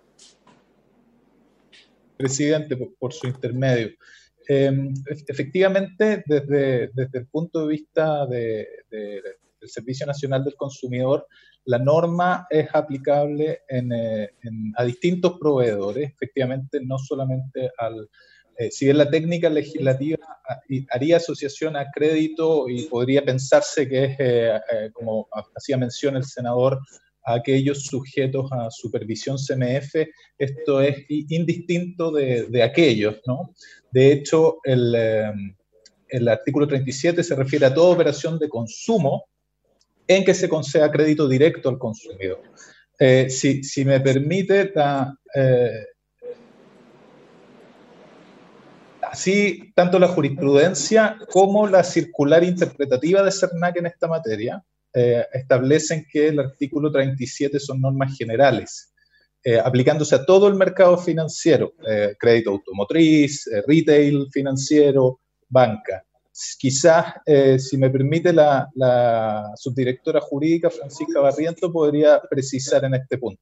Presidente, por su intermedio. Efectivamente, desde el punto de vista del Servicio Nacional del Consumidor, la norma es aplicable a distintos proveedores, efectivamente, no solamente si bien la técnica legislativa haría asociación a crédito y podría pensarse que es, como hacía mención el senador, a aquellos sujetos a supervisión CMF, esto es indistinto de aquellos, ¿no? De hecho, el artículo 37 se refiere a toda operación de consumo en que se conceda crédito directo al consumidor. Si me permite, así tanto la jurisprudencia como la circular interpretativa de CERNAC en esta materia establecen que el artículo 37 son normas generales, aplicándose a todo el mercado financiero, crédito automotriz, retail financiero, banca. Quizás, si me permite, la subdirectora jurídica, Francisca Barriento, podría precisar en este punto.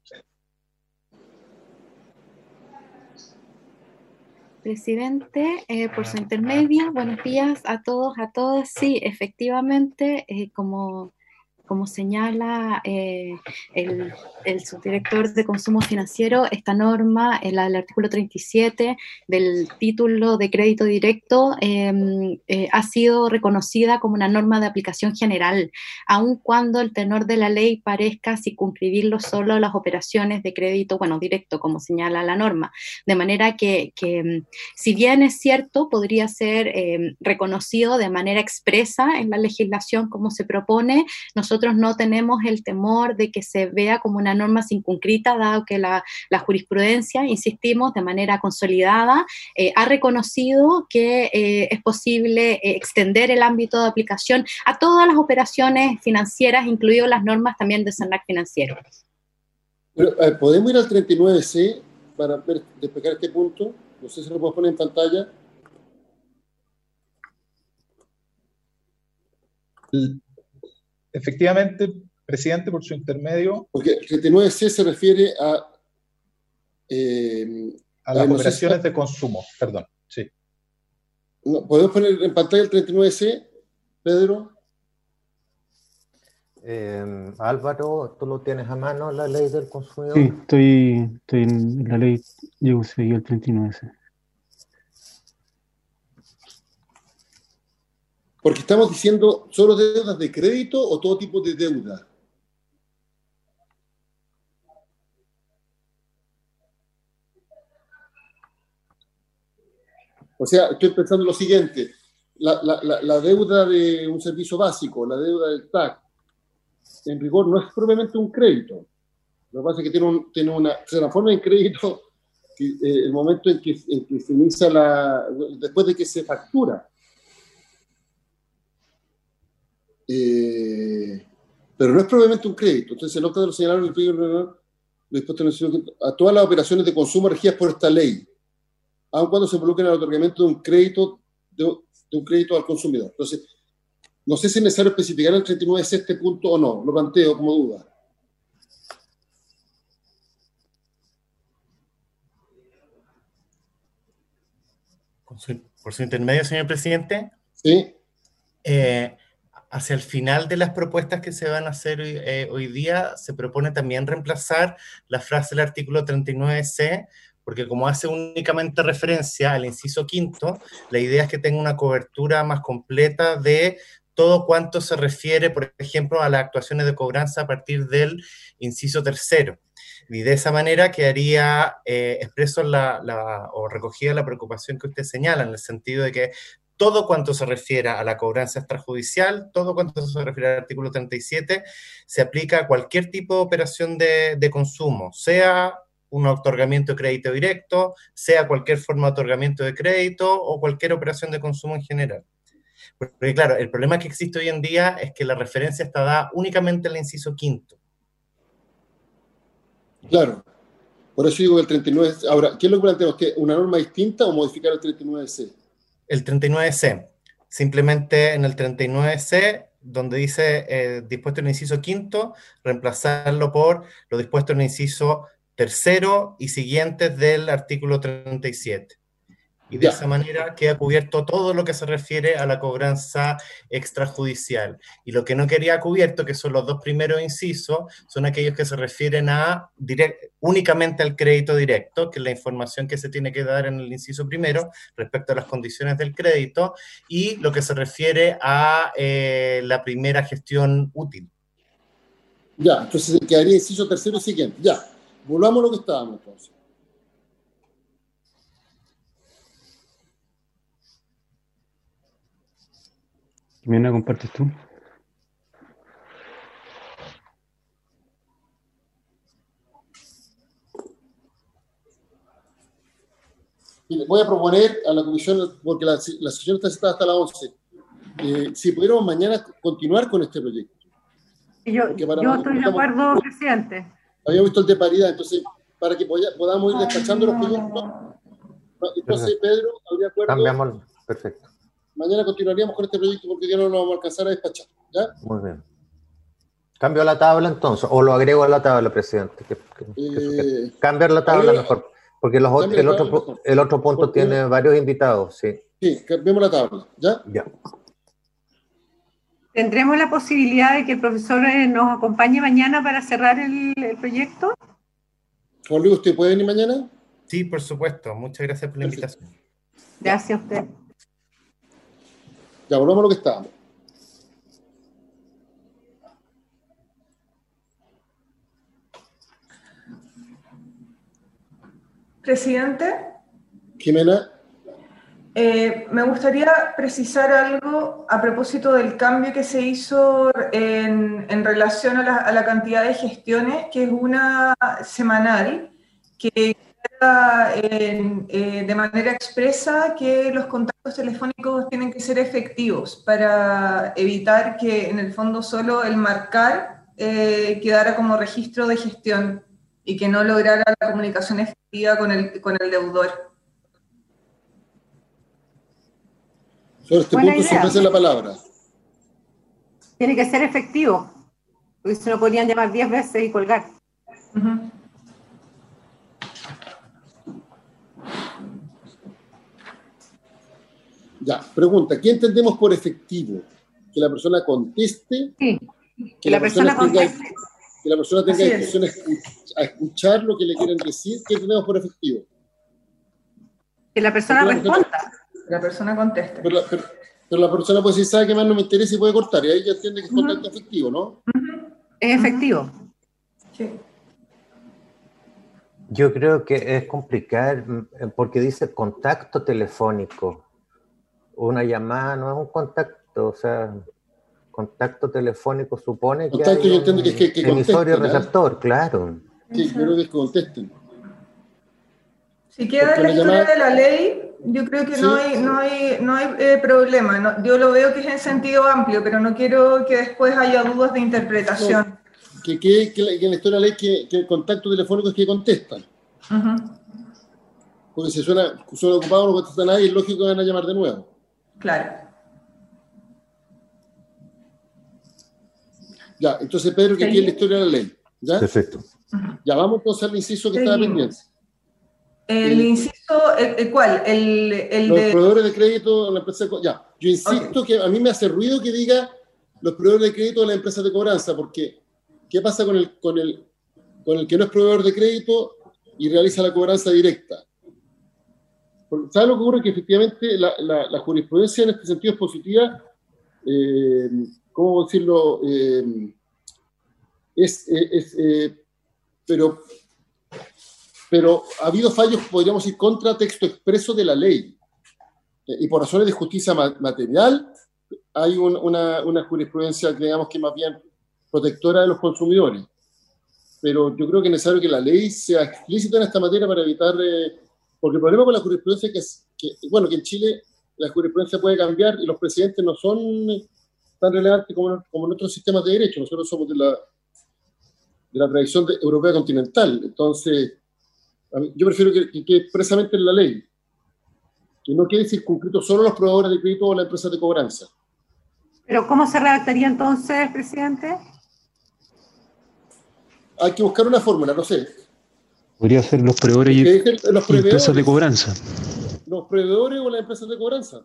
Presidente, por su intermedio, buenos días a todos, a todas. Sí, efectivamente, como señala el subdirector de Consumo Financiero, esta norma, el artículo 37 del título de crédito directo, ha sido reconocida como una norma de aplicación general, aun cuando el tenor de la ley parezca circunscribirlo solo a las operaciones de crédito, bueno, directo, como señala la norma. De manera que si bien es cierto, podría ser reconocido de manera expresa en la legislación como se propone, nosotros nosotros no tenemos el temor de que se vea como una norma circunscrita, dado que la jurisprudencia, insistimos, de manera consolidada, ha reconocido que es posible extender el ámbito de aplicación a todas las operaciones financieras, incluidas las normas también de CERNAC financiero. Pero, ¿podemos ir al 39C para despejar este punto? No sé si lo podemos poner en pantalla. Efectivamente, presidente, por su intermedio. Porque el 39C se refiere a las operaciones de consumo, perdón. Sí. ¿Podemos poner en pantalla el 39C, Pedro? Álvaro, ¿tú lo tienes a mano, la ley del consumidor? Sí, estoy en la ley, yo seguí el 39C. Porque estamos diciendo solo deudas de crédito o todo tipo de deuda. O sea, estoy pensando lo siguiente, la deuda de un servicio básico, la deuda del TAC, en rigor no es propiamente un crédito. Lo que pasa es que se transforma en crédito el momento en que se inicia después de que se factura. Pero no es propiamente un crédito. Entonces, el octavo de lo señalaron a todas las operaciones de consumo regidas por esta ley, aun cuando se involucren en el otorgamiento de un crédito al consumidor. Entonces, no sé si es necesario especificar en el 39C este punto o no, lo planteo como duda. Por su intermedio, señor presidente. Sí. Hacia el final de las propuestas que se van a hacer hoy día, se propone también reemplazar la frase del artículo 39C, porque como hace únicamente referencia al inciso quinto, la idea es que tenga una cobertura más completa de todo cuanto se refiere, por ejemplo, a las actuaciones de cobranza a partir del inciso tercero. Y de esa manera quedaría expreso o recogida la preocupación que usted señala, en el sentido de que todo cuanto se refiere a la cobranza extrajudicial, todo cuanto se refiere al artículo 37, se aplica a cualquier tipo de operación de consumo, sea un otorgamiento de crédito directo, sea cualquier forma de otorgamiento de crédito o cualquier operación de consumo en general. Porque claro, el problema que existe hoy en día es que la referencia está dada únicamente al inciso quinto. Claro, por eso digo que el 39. Ahora, ¿qué es lo que plantea usted? ¿Una norma distinta o modificar el 39C? El 39C. Simplemente en el 39C, donde dice dispuesto en el inciso quinto, reemplazarlo por lo dispuesto en el inciso tercero y siguientes del artículo 37. Y de esa manera queda cubierto todo lo que se refiere a la cobranza extrajudicial. Y lo que no quería cubierto, que son los dos primeros incisos, son aquellos que se refieren únicamente al crédito directo, que es la información que se tiene que dar en el inciso primero respecto a las condiciones del crédito, y lo que se refiere a la primera gestión útil. Ya, entonces quedaría inciso tercero y siguiente. Ya, volvamos a lo que estábamos entonces. ¿Jimena, compartes tú? Mire, voy a proponer a la comisión, porque la sesión está citada hasta las 11, si pudiéramos mañana continuar con este proyecto. Yo estoy de acuerdo, presidente. Habíamos visto el de paridad, entonces, para que podamos ir despachando los proyectos. Entonces, Pedro, ¿habría acuerdo? Cambiamos, perfecto. Mañana continuaríamos con este proyecto porque ya no nos vamos a alcanzar a despachar. ¿Ya? Muy bien. ¿Cambio la tabla entonces? ¿O lo agrego a la tabla, presidente? Cambiar la tabla mejor. Porque el otro punto tiene varios invitados, sí. Sí, cambiemos la tabla. ¿Ya? Ya. ¿Tendremos la posibilidad de que el profesor nos acompañe mañana para cerrar el proyecto? Juan Luis, ¿usted puede venir mañana? Sí, por supuesto. Muchas gracias por la invitación. Gracias a usted. Ya, volvamos a lo que estábamos. Presidente. Jimena. Me gustaría precisar algo a propósito del cambio que se hizo en relación a la cantidad de gestiones, que es una semanal, que queda de manera expresa que los contactos telefónicos tienen que ser efectivos para evitar que en el fondo solo el marcar quedara como registro de gestión y que no lograra la comunicación efectiva con el deudor. Sobre este punto se ofrece la palabra. Tiene que ser efectivo, porque se lo podrían llamar 10 veces y colgar. Ya, pregunta, ¿qué entendemos por efectivo? ¿Que la persona conteste? Sí, que la persona conteste. Que la persona tenga disposición a escuchar lo que le quieren decir. ¿Qué entendemos por efectivo? Que la persona responda. La persona conteste. Pero la persona puede decir, ¿sabe qué más no me interesa? Y puede cortar. Y ahí ya entiende que es contacto efectivo, ¿no? Es efectivo. Sí. Yo creo que es complicado porque dice contacto telefónico. Una llamada no es un contacto, o sea, contacto telefónico supone contacto, que hay yo entiendo que es que emisor y receptor, claro. Sí, yo creo que es que contesten. Si queda en la lectura de la ley, yo creo que no hay problema. No, yo lo veo que es en sentido amplio, pero no quiero que después haya dudas de interpretación. No, que en la historia de la ley que el contacto telefónico es que contestan. Porque si suena ocupado no contesta nadie, es lógico que van a llamar de nuevo. Claro. Ya, entonces Pedro, que aquí es la historia de la ley. ¿Ya? Perfecto. Ya, vamos entonces al inciso que estaba pendiente. El inciso, ¿cuál? Los proveedores de crédito en la empresa de ya. Yo insisto que a mí me hace ruido que diga los proveedores de crédito de las empresas de cobranza, porque ¿qué pasa con el que no es proveedor de crédito y realiza la cobranza directa? ¿Sabe lo que ocurre? Que efectivamente la jurisprudencia en este sentido es positiva, ¿cómo decirlo? Pero ha habido fallos, podríamos decir, contra texto expreso de la ley. Y por razones de justicia material, hay una jurisprudencia, digamos, que más bien protectora de los consumidores. Pero yo creo que es necesario que la ley sea explícita en esta materia para evitar... porque el problema con la jurisprudencia es que en Chile la jurisprudencia puede cambiar y los precedentes no son tan relevantes como en otros sistemas de derecho. Nosotros somos de la tradición europea continental. Entonces, yo prefiero que expresamente en la ley, que no quede circunscrito solo los proveedores de crédito o las empresas de cobranza. ¿Pero cómo se redactaría entonces, presidente? Hay que buscar una fórmula, no sé. Podría ser los proveedores y empresas de cobranza. Los proveedores o las empresas de cobranza.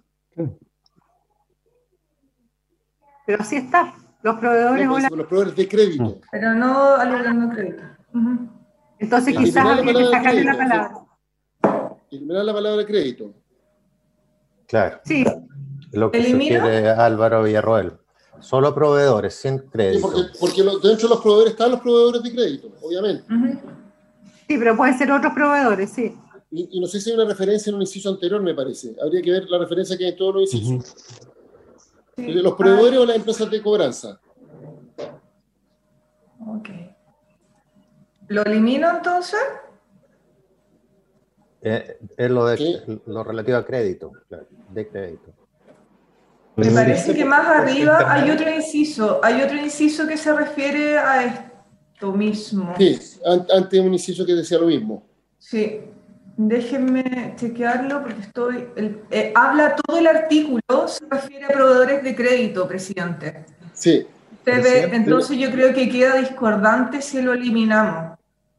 Pero así está. Los proveedores no, los proveedores de crédito. Pero no alugando crédito. Entonces quizás habría que sacarle la palabra. Eliminar la palabra crédito. Claro. Sí. Lo que sugiere Álvaro Villarroel. Solo proveedores, sin crédito. Sí, porque dentro de los proveedores están los proveedores de crédito, obviamente. Sí, pero pueden ser otros proveedores, sí. Y no sé si hay una referencia en un inciso anterior, me parece. Habría que ver la referencia que hay en todos los incisos. Sí. ¿Los proveedores o las empresas de cobranza? Ok. ¿Lo elimino entonces? Es lo relativo a crédito, claro, de crédito. Me parece que más arriba hay otro inciso que se refiere a esto mismo. Sí, antes un inciso que decía lo mismo. Sí, déjenme chequearlo porque habla todo el artículo, se refiere a proveedores de crédito, presidente. Sí. Entonces yo creo que queda discordante si lo eliminamos.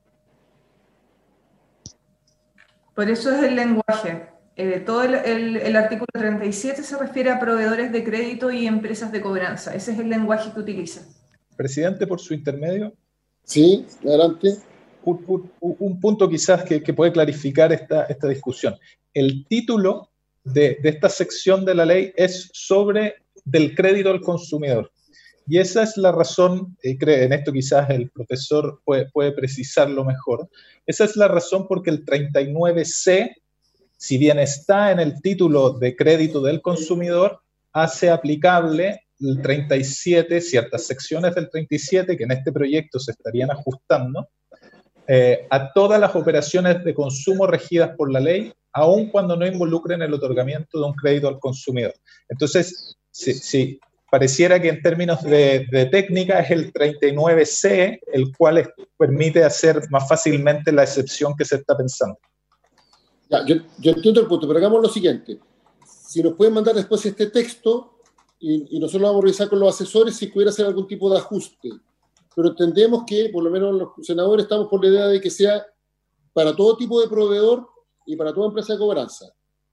Por eso es el lenguaje. Todo el artículo 37 se refiere a proveedores de crédito y empresas de cobranza. Ese es el lenguaje que utiliza. Presidente, por su intermedio. Sí, adelante. Un punto quizás que puede clarificar esta discusión. El título de esta sección de la ley es sobre del crédito al consumidor. Y esa es la razón, en esto quizás el profesor puede precisarlo mejor, esa es la razón porque el 39C si bien está en el título de crédito del consumidor, hace aplicable el 37, ciertas secciones del 37 que en este proyecto se estarían ajustando a todas las operaciones de consumo regidas por la ley, aun cuando no involucren el otorgamiento de un crédito al consumidor. Entonces, si pareciera que en términos de técnica es el 39C, el cual permite hacer más fácilmente la excepción que se está pensando. Ya, yo entiendo el punto, pero hagamos lo siguiente. Si nos pueden mandar después este texto y nosotros lo vamos a revisar con los asesores si pudiera hacer algún tipo de ajuste. Pero entendemos que, por lo menos los senadores, estamos por la idea de que sea para todo tipo de proveedor y para toda empresa de cobranza.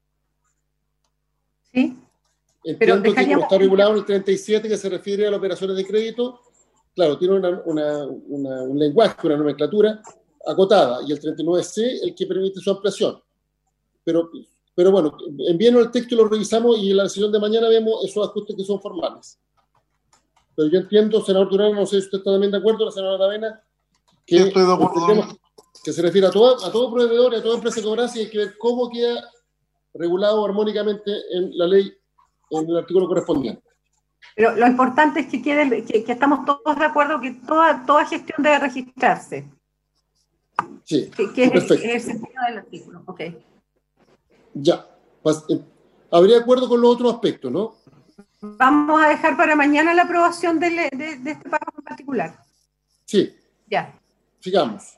Sí. Entiendo que como está regulado en el 37, que se refiere a las operaciones de crédito, claro, tiene un lenguaje, una nomenclatura acotada, y el 39C el que permite su ampliación. Pero bueno, envíenos el texto y lo revisamos, y en la sesión de mañana vemos esos ajustes que son formales. Pero yo entiendo, senador Durán, no sé si usted está también de acuerdo, la senadora Aravena, que, sí, estoy de acuerdo, que se refiere a todo proveedor y a toda empresa de cobranza, y hay que ver cómo queda regulado armónicamente en la ley, en el artículo correspondiente. Pero lo importante es que estamos todos de acuerdo que toda gestión debe registrarse. Sí, que es el sentido del artículo. Ok. Ya. Habría acuerdo con los otros aspectos, ¿no? Vamos a dejar para mañana la aprobación de este párrafo en particular. Sí. Ya. Sigamos.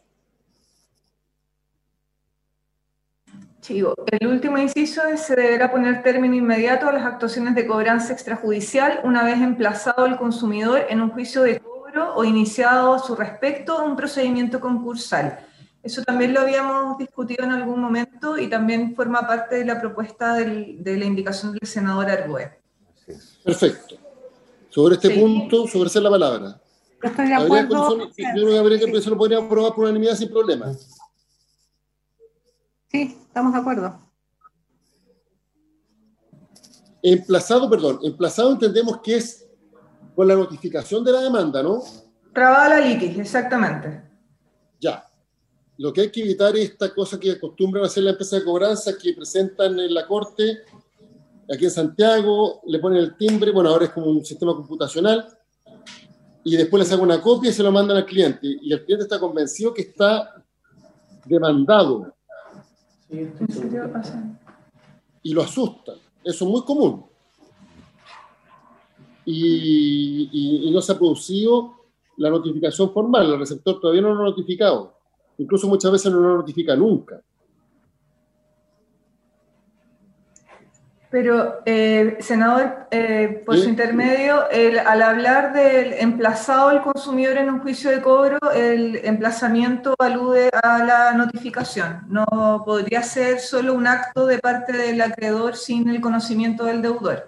Sí, el último inciso es: se deberá poner término inmediato a las actuaciones de cobranza extrajudicial una vez emplazado el consumidor en un juicio de cobro o iniciado a su respecto un procedimiento concursal. Eso también lo habíamos discutido en algún momento y también forma parte de la propuesta de la indicación del senador Arboe. Perfecto. Sobre este punto, sobre esa la palabra. Yo estoy de acuerdo. Yo creo que habría que se lo podría aprobar por unanimidad sin problema. Sí, estamos de acuerdo. Emplazado entendemos que es con la notificación de la demanda, ¿no? Trabada la litis, exactamente. Ya. Lo que hay que evitar es esta cosa que acostumbran a hacer las empresas de cobranza, que presentan en la corte, aquí en Santiago, le ponen el timbre, bueno, ahora es como un sistema computacional, y después le sacan una copia y se lo mandan al cliente, y el cliente está convencido que está demandado. Y lo asustan. Eso es muy común. Y no se ha producido la notificación formal. El receptor todavía no lo ha notificado. Incluso muchas veces no lo notifica nunca. Pero, senador, por su intermedio, al hablar del emplazado al consumidor en un juicio de cobro, el emplazamiento alude a la notificación. No podría ser solo un acto de parte del acreedor sin el conocimiento del deudor.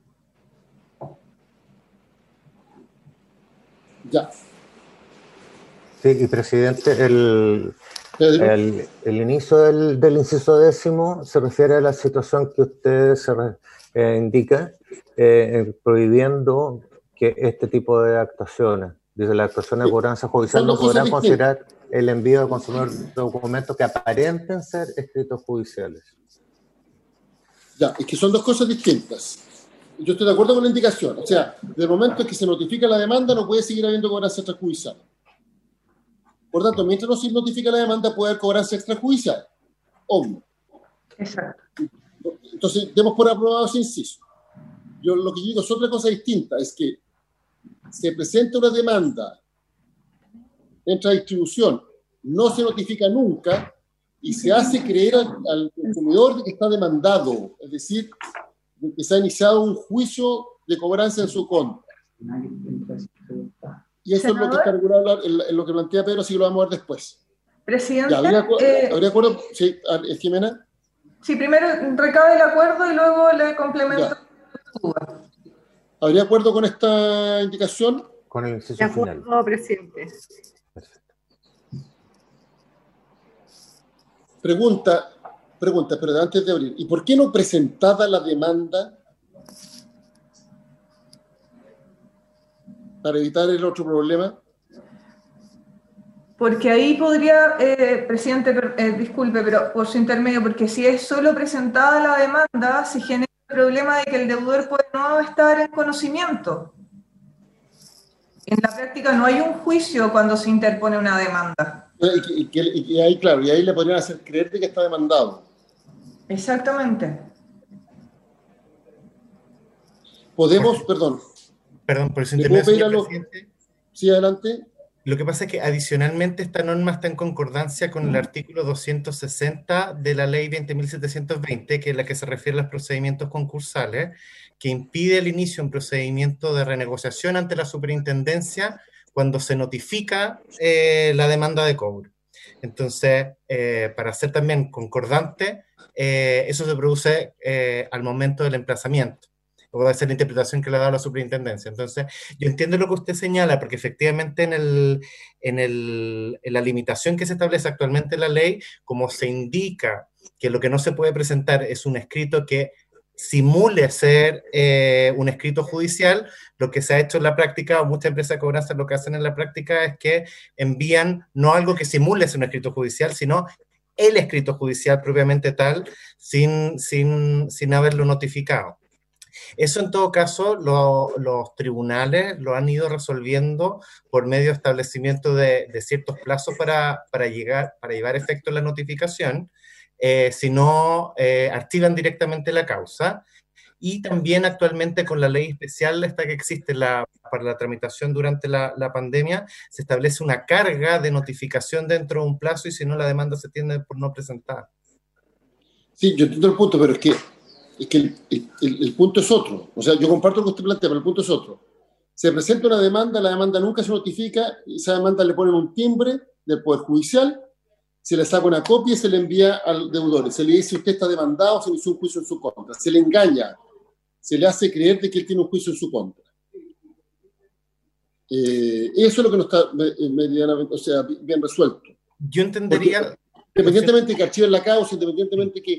Ya. Sí, y presidente, el inicio del inciso 10 se refiere a la situación que usted indica, prohibiendo que este tipo de actuaciones, dice, la actuación de cobranza judicial no podrá considerar el envío de consumidor de documentos que aparenten ser escritos judiciales. Ya, es que son dos cosas distintas. Yo estoy de acuerdo con la indicación. O sea, del momento en que se notifica la demanda, no puede seguir habiendo cobranza extrajudicial. Por tanto, mientras no se notifica la demanda, puede haber cobranza extrajudicial. Obvio. Exacto. Entonces, demos por aprobado ese inciso. Yo lo que digo es otra cosa distinta, es que se presenta una demanda, entra a distribución, no se notifica nunca y se hace creer al consumidor de que está demandado, es decir, de que se ha iniciado un juicio de cobranza en su contra. Y eso es lo que está regulado en lo que plantea Pedro, así que lo vamos a ver después. Presidente. Ya, ¿habría acuerdo? Sí, Jimena. Sí, primero recabe el acuerdo y luego le complemento. ¿Habría acuerdo con esta indicación? Con el inciso de acuerdo, final. presidente. Perfecto. Pregunta, pero antes de abrir, ¿y por qué no presentada la demanda para evitar el otro problema? Porque ahí podría, presidente, disculpe, pero por su intermedio, porque si es solo presentada la demanda, se genera el problema de que el deudor puede no estar en conocimiento. En la práctica no hay un juicio cuando se interpone una demanda. Y ahí, claro, y ahí le podrían hacer creer de que está demandado. Exactamente. Podemos, perdón. Perdón, por su intermedio, señor presidente. Sí, adelante. Lo que pasa es que adicionalmente esta norma está en concordancia con el artículo 260 de la ley 20.720, que es la que se refiere a los procedimientos concursales, que impide el inicio de un procedimiento de renegociación ante la superintendencia cuando se notifica la demanda de cobro. Entonces, para ser también concordante, eso se produce al momento del emplazamiento. Puede ser la interpretación que le ha dado la superintendencia. Entonces, yo entiendo lo que usted señala, porque efectivamente en la limitación que se establece actualmente en la ley, como se indica que lo que no se puede presentar es un escrito que simule ser un escrito judicial, lo que se ha hecho en la práctica, o muchas empresas de cobranza lo que hacen en la práctica es que envían no algo que simule ser un escrito judicial, sino el escrito judicial propiamente tal, sin haberlo notificado. Eso en todo caso los tribunales lo han ido resolviendo por medio de establecimiento de ciertos plazos para llevar efecto la notificación, si no archivan directamente la causa. Y también actualmente con la ley especial esta que existe para la tramitación durante la pandemia, se establece una carga de notificación dentro de un plazo y si no la demanda se tiene por no presentar. Sí, yo entiendo el punto, pero es que el punto es otro. O sea, yo comparto lo que usted plantea, pero el punto es otro. Se presenta una demanda, la demanda nunca se notifica, y esa demanda le ponen un timbre del Poder Judicial, se le saca una copia y se le envía al deudor. Se le dice, usted está demandado, se le hizo un juicio en su contra. Se le engaña, se le hace creer de que él tiene un juicio en su contra. Eso es lo que no está medianamente, o sea, bien resuelto. Yo entendería... Porque, independientemente de que archiven la causa, independientemente que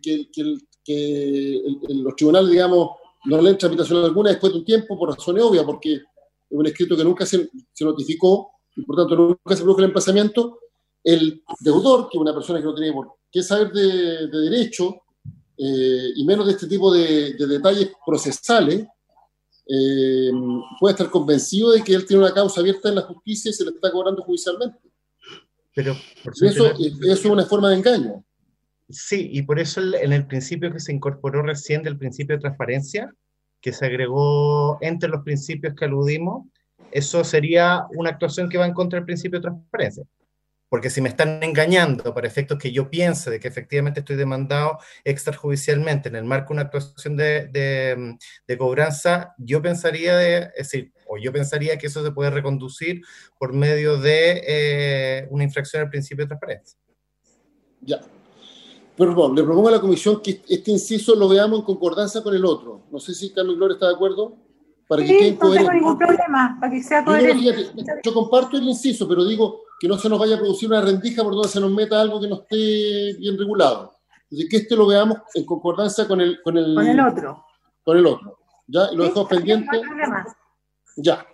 los tribunales, digamos, no le den tramitación alguna después de un tiempo, por razones obvias, porque es un escrito que nunca se notificó y por tanto nunca se produjo el emplazamiento. El deudor, que es una persona que no tiene por qué saber de derecho, y menos de este tipo de detalles procesales, puede estar convencido de que él tiene una causa abierta en la justicia y se le está cobrando judicialmente. Pero eso es una forma de engaño. Sí, y por eso en el principio que se incorporó recién del principio de transparencia, que se agregó entre los principios que aludimos, eso sería una actuación que va en contra del principio de transparencia. Porque si me están engañando para efectos que yo piense de que efectivamente estoy demandado extrajudicialmente en el marco de una actuación de cobranza, yo pensaría que eso se puede reconducir por medio de una infracción al principio de transparencia. Ya. Perdón, le propongo a la comisión que este inciso lo veamos en concordancia con el otro. No sé si Carlos Gloria está de acuerdo. Para que sí, no tengo ningún problema, para que sea coherente. Yo comparto el inciso, pero digo que no se nos vaya a producir una rendija por donde se nos meta algo que no esté bien regulado. Entonces, que lo veamos en concordancia con el otro. Con el otro. ¿Ya? Y lo dejamos pendiente. Ya.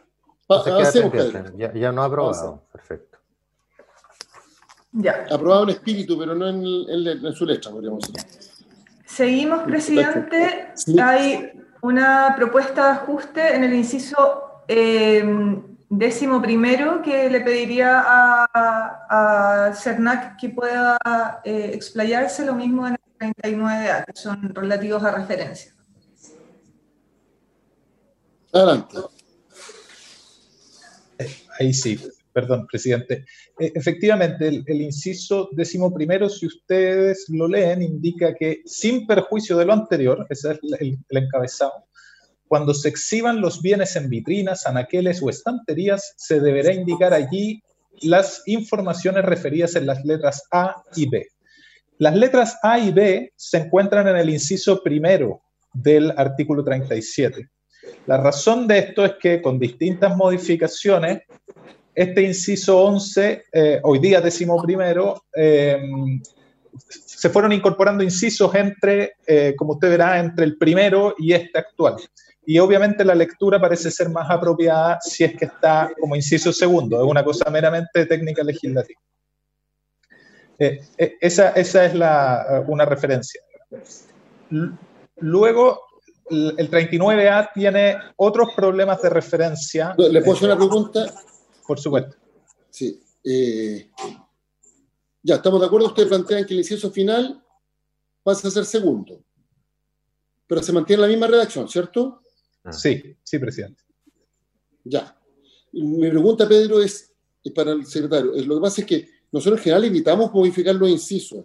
Ya no ha aprobado. Perfecto. Ya. Aprobado en espíritu, pero no en su letra, podríamos decir. Seguimos, presidente. Sí. Hay una propuesta de ajuste en el inciso 11º que le pediría a CERNAC que pueda explayarse, lo mismo en el 39A, que son relativos a referencia. Adelante. Ahí sí, perdón, presidente. Efectivamente, el inciso 11º, si ustedes lo leen, indica que sin perjuicio de lo anterior, ese es el encabezado, cuando se exhiban los bienes en vitrinas, anaqueles o estanterías, se deberá indicar allí las informaciones referidas en las letras A y B. Las letras A y B se encuentran en el inciso 1 del artículo 37. La razón de esto es que con distintas modificaciones, este inciso 11, hoy día 11º, se fueron incorporando incisos entre, como usted verá, entre el primero y este actual. y obviamente la lectura parece ser más apropiada si es que está como inciso segundo, es una cosa meramente técnica legislativa. Esa es una referencia. Luego, el 39A tiene otros problemas de referencia. ¿Le puedo hacer una pregunta? Por supuesto. Sí. Ya, estamos de acuerdo. Ustedes plantean que el inciso final pasa a ser segundo, pero se mantiene la misma redacción, ¿cierto? Sí, sí, presidente. Ya. Mi pregunta, Pedro, es para el secretario. Lo que pasa es que nosotros en general evitamos modificar los incisos.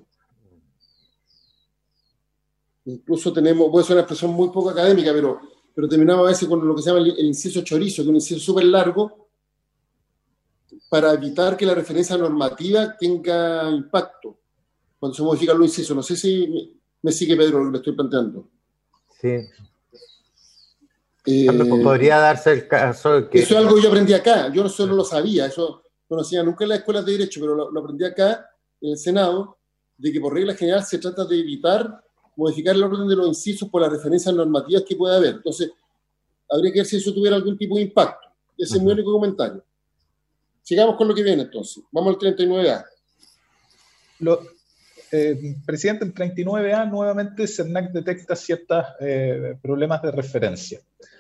Incluso tenemos, puede ser una expresión muy poco académica, pero terminamos a veces con lo que se llama el inciso chorizo, que es un inciso súper largo, para evitar que la referencia normativa tenga impacto cuando se modifican los incisos. No sé si me sigue, Pedro, lo que le estoy planteando. Sí. Podría darse el caso de que... Eso es algo que yo aprendí acá. Yo no lo sabía. Eso no lo hacía nunca en las escuelas de Derecho, pero lo aprendí acá, en el Senado, de que por regla general se trata de evitar modificar el orden de los incisos por las referencias normativas que pueda haber. Entonces, habría que ver si eso tuviera algún tipo de impacto. Ese es mi único comentario. Sigamos con lo que viene, entonces. Vamos al 39A. Presidente, el 39A, nuevamente, CERNAC detecta ciertos problemas de referencia.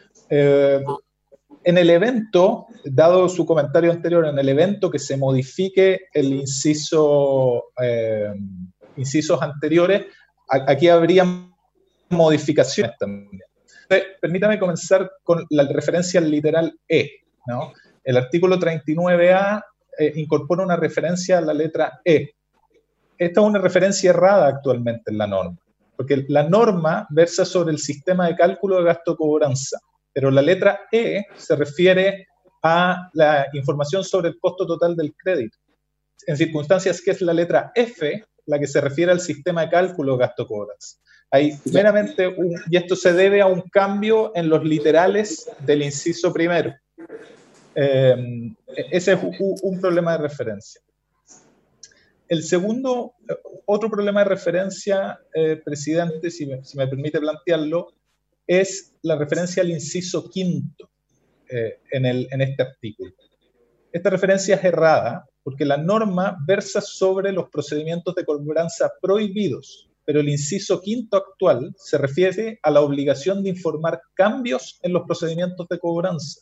En el evento, dado su comentario anterior, en el evento que se modifique el incisos anteriores, aquí habría modificaciones también. Permítame comenzar con la referencia al literal E, ¿no? El artículo 39A incorpora una referencia a la letra E. Esta es una referencia errada actualmente en la norma, porque la norma versa sobre el sistema de cálculo de gasto-cobranza, pero la letra E se refiere a la información sobre el costo total del crédito, en circunstancias que es la letra F la que se refiere al sistema de cálculo de gasto-cobranza. Hay meramente y esto se debe a un cambio en los literales del inciso primero. Ese es un problema de referencia. El segundo, otro problema de referencia, presidente, si me permite plantearlo, es la referencia al inciso quinto en este artículo. Esta referencia es errada porque la norma versa sobre los procedimientos de cobranza prohibidos, pero el inciso quinto actual se refiere a la obligación de informar cambios en los procedimientos de cobranza.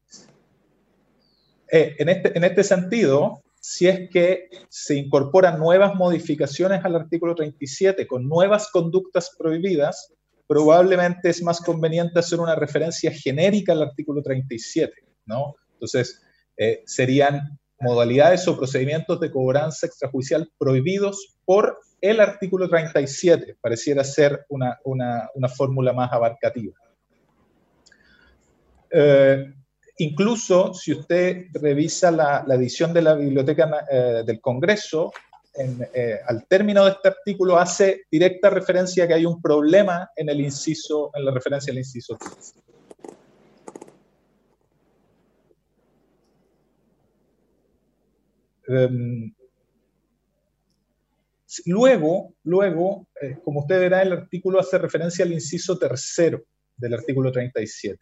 En este sentido, si es que se incorporan nuevas modificaciones al artículo 37 con nuevas conductas prohibidas, probablemente es más conveniente hacer una referencia genérica al artículo 37, ¿no? Entonces, serían modalidades o procedimientos de cobranza extrajudicial prohibidos por el artículo 37, pareciera ser una fórmula más abarcativa. Incluso, si usted revisa la edición de la Biblioteca del Congreso, al término de este artículo hace directa referencia a que hay un problema en la referencia al inciso 15. Luego, como usted verá, el artículo hace referencia al inciso tercero del artículo 37.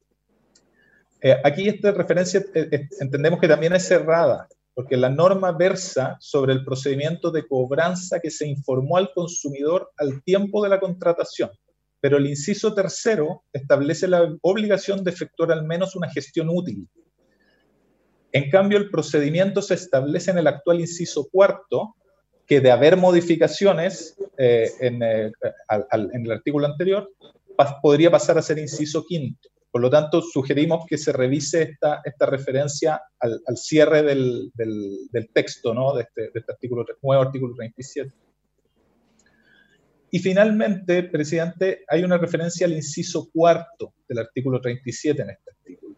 Aquí esta referencia entendemos que también es errada, porque la norma versa sobre el procedimiento de cobranza que se informó al consumidor al tiempo de la contratación, pero el inciso tercero establece la obligación de efectuar al menos una gestión útil. En cambio, el procedimiento se establece en el actual inciso cuarto, que de haber modificaciones en el artículo anterior, podría pasar a ser inciso quinto. Por lo tanto, sugerimos que se revise esta referencia al cierre del texto, ¿no? de este nuevo artículo 37. Y finalmente, presidente, hay una referencia al inciso cuarto del artículo 37 en este artículo.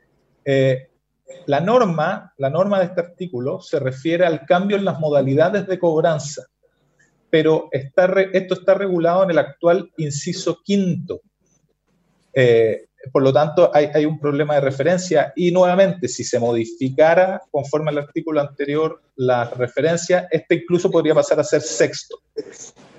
La norma de este artículo se refiere al cambio en las modalidades de cobranza, pero esto está regulado en el actual inciso quinto. Por lo tanto, hay un problema de referencia y nuevamente, si se modificara conforme al artículo anterior la referencia, incluso podría pasar a ser sexto.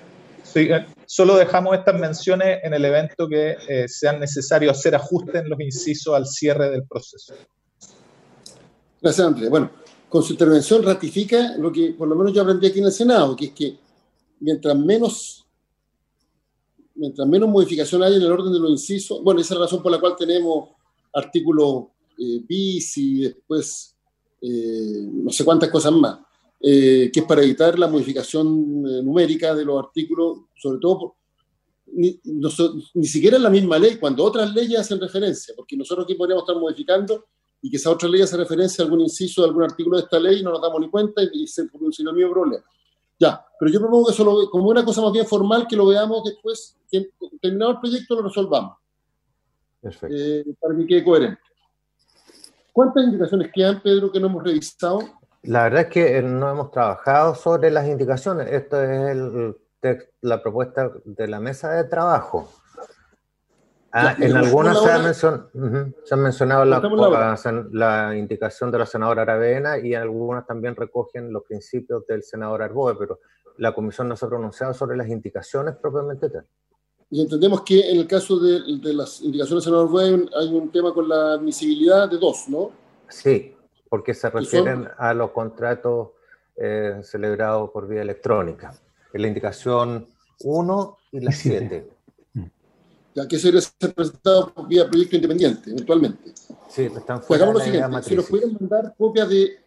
Sí, solo dejamos estas menciones en el evento que sean necesarios hacer ajustes en los incisos al cierre del proceso. Gracias, Andrés. Bueno, con su intervención ratifica lo que por lo menos yo aprendí aquí en el Senado, que es que mientras menos modificación hay en el orden de los incisos, bueno, esa es la razón por la cual tenemos artículos bis y después no sé cuántas cosas más, que es para evitar la modificación numérica de los artículos, sobre todo ni siquiera en la misma ley, cuando otras leyes hacen referencia, porque nosotros aquí podríamos estar modificando y que esa otra ley hace referencia a algún inciso de algún artículo de esta ley y no nos damos ni cuenta y se produciría el mismo problema. Ya, pero yo propongo que eso como una cosa más bien formal, que lo veamos después, que terminado el proyecto lo resolvamos. Perfecto. Para que quede coherente. ¿Cuántas indicaciones quedan, Pedro, que no hemos revisado? La verdad es que no hemos trabajado sobre las indicaciones. Esto es la propuesta de la mesa de trabajo. En algunas se han mencionado la indicación de la senadora Aravena y algunas también recogen los principios del senador Arboe, pero la comisión no se ha pronunciado sobre las indicaciones propiamente tal. Y entendemos que en el caso de las indicaciones del senador Arboe hay un tema con la admisibilidad de dos, ¿no? Sí, porque se refieren a los contratos celebrados por vía electrónica. En la indicación 1 y la 7. Ya que se les ha presentado vía proyecto independiente, eventualmente. Sí, están fuera de la siguiente, si nos pueden mandar copias de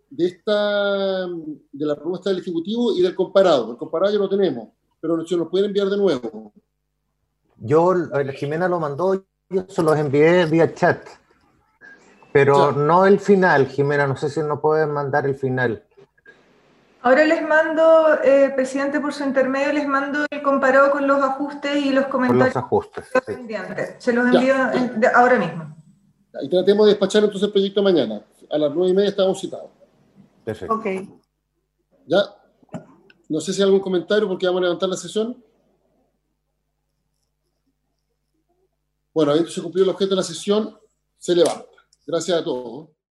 la propuesta del Ejecutivo y del comparado. El comparado ya lo tenemos, pero se nos pueden enviar de nuevo. Jimena lo mandó, yo se los envié vía chat. Pero no el final, Jimena, no sé si nos pueden mandar el final. Ahora les mando, presidente, por su intermedio, les mando el comparado con los ajustes y los comentarios. Con los ajustes. Sí. Se los envío ahora mismo. Y tratemos de despachar entonces el proyecto mañana. A las 9:30 estamos citados. Perfecto. Ok. Ya. No sé si hay algún comentario porque vamos a levantar la sesión. Bueno, habiendo se cumplido el objeto de la sesión, se levanta. Gracias a todos.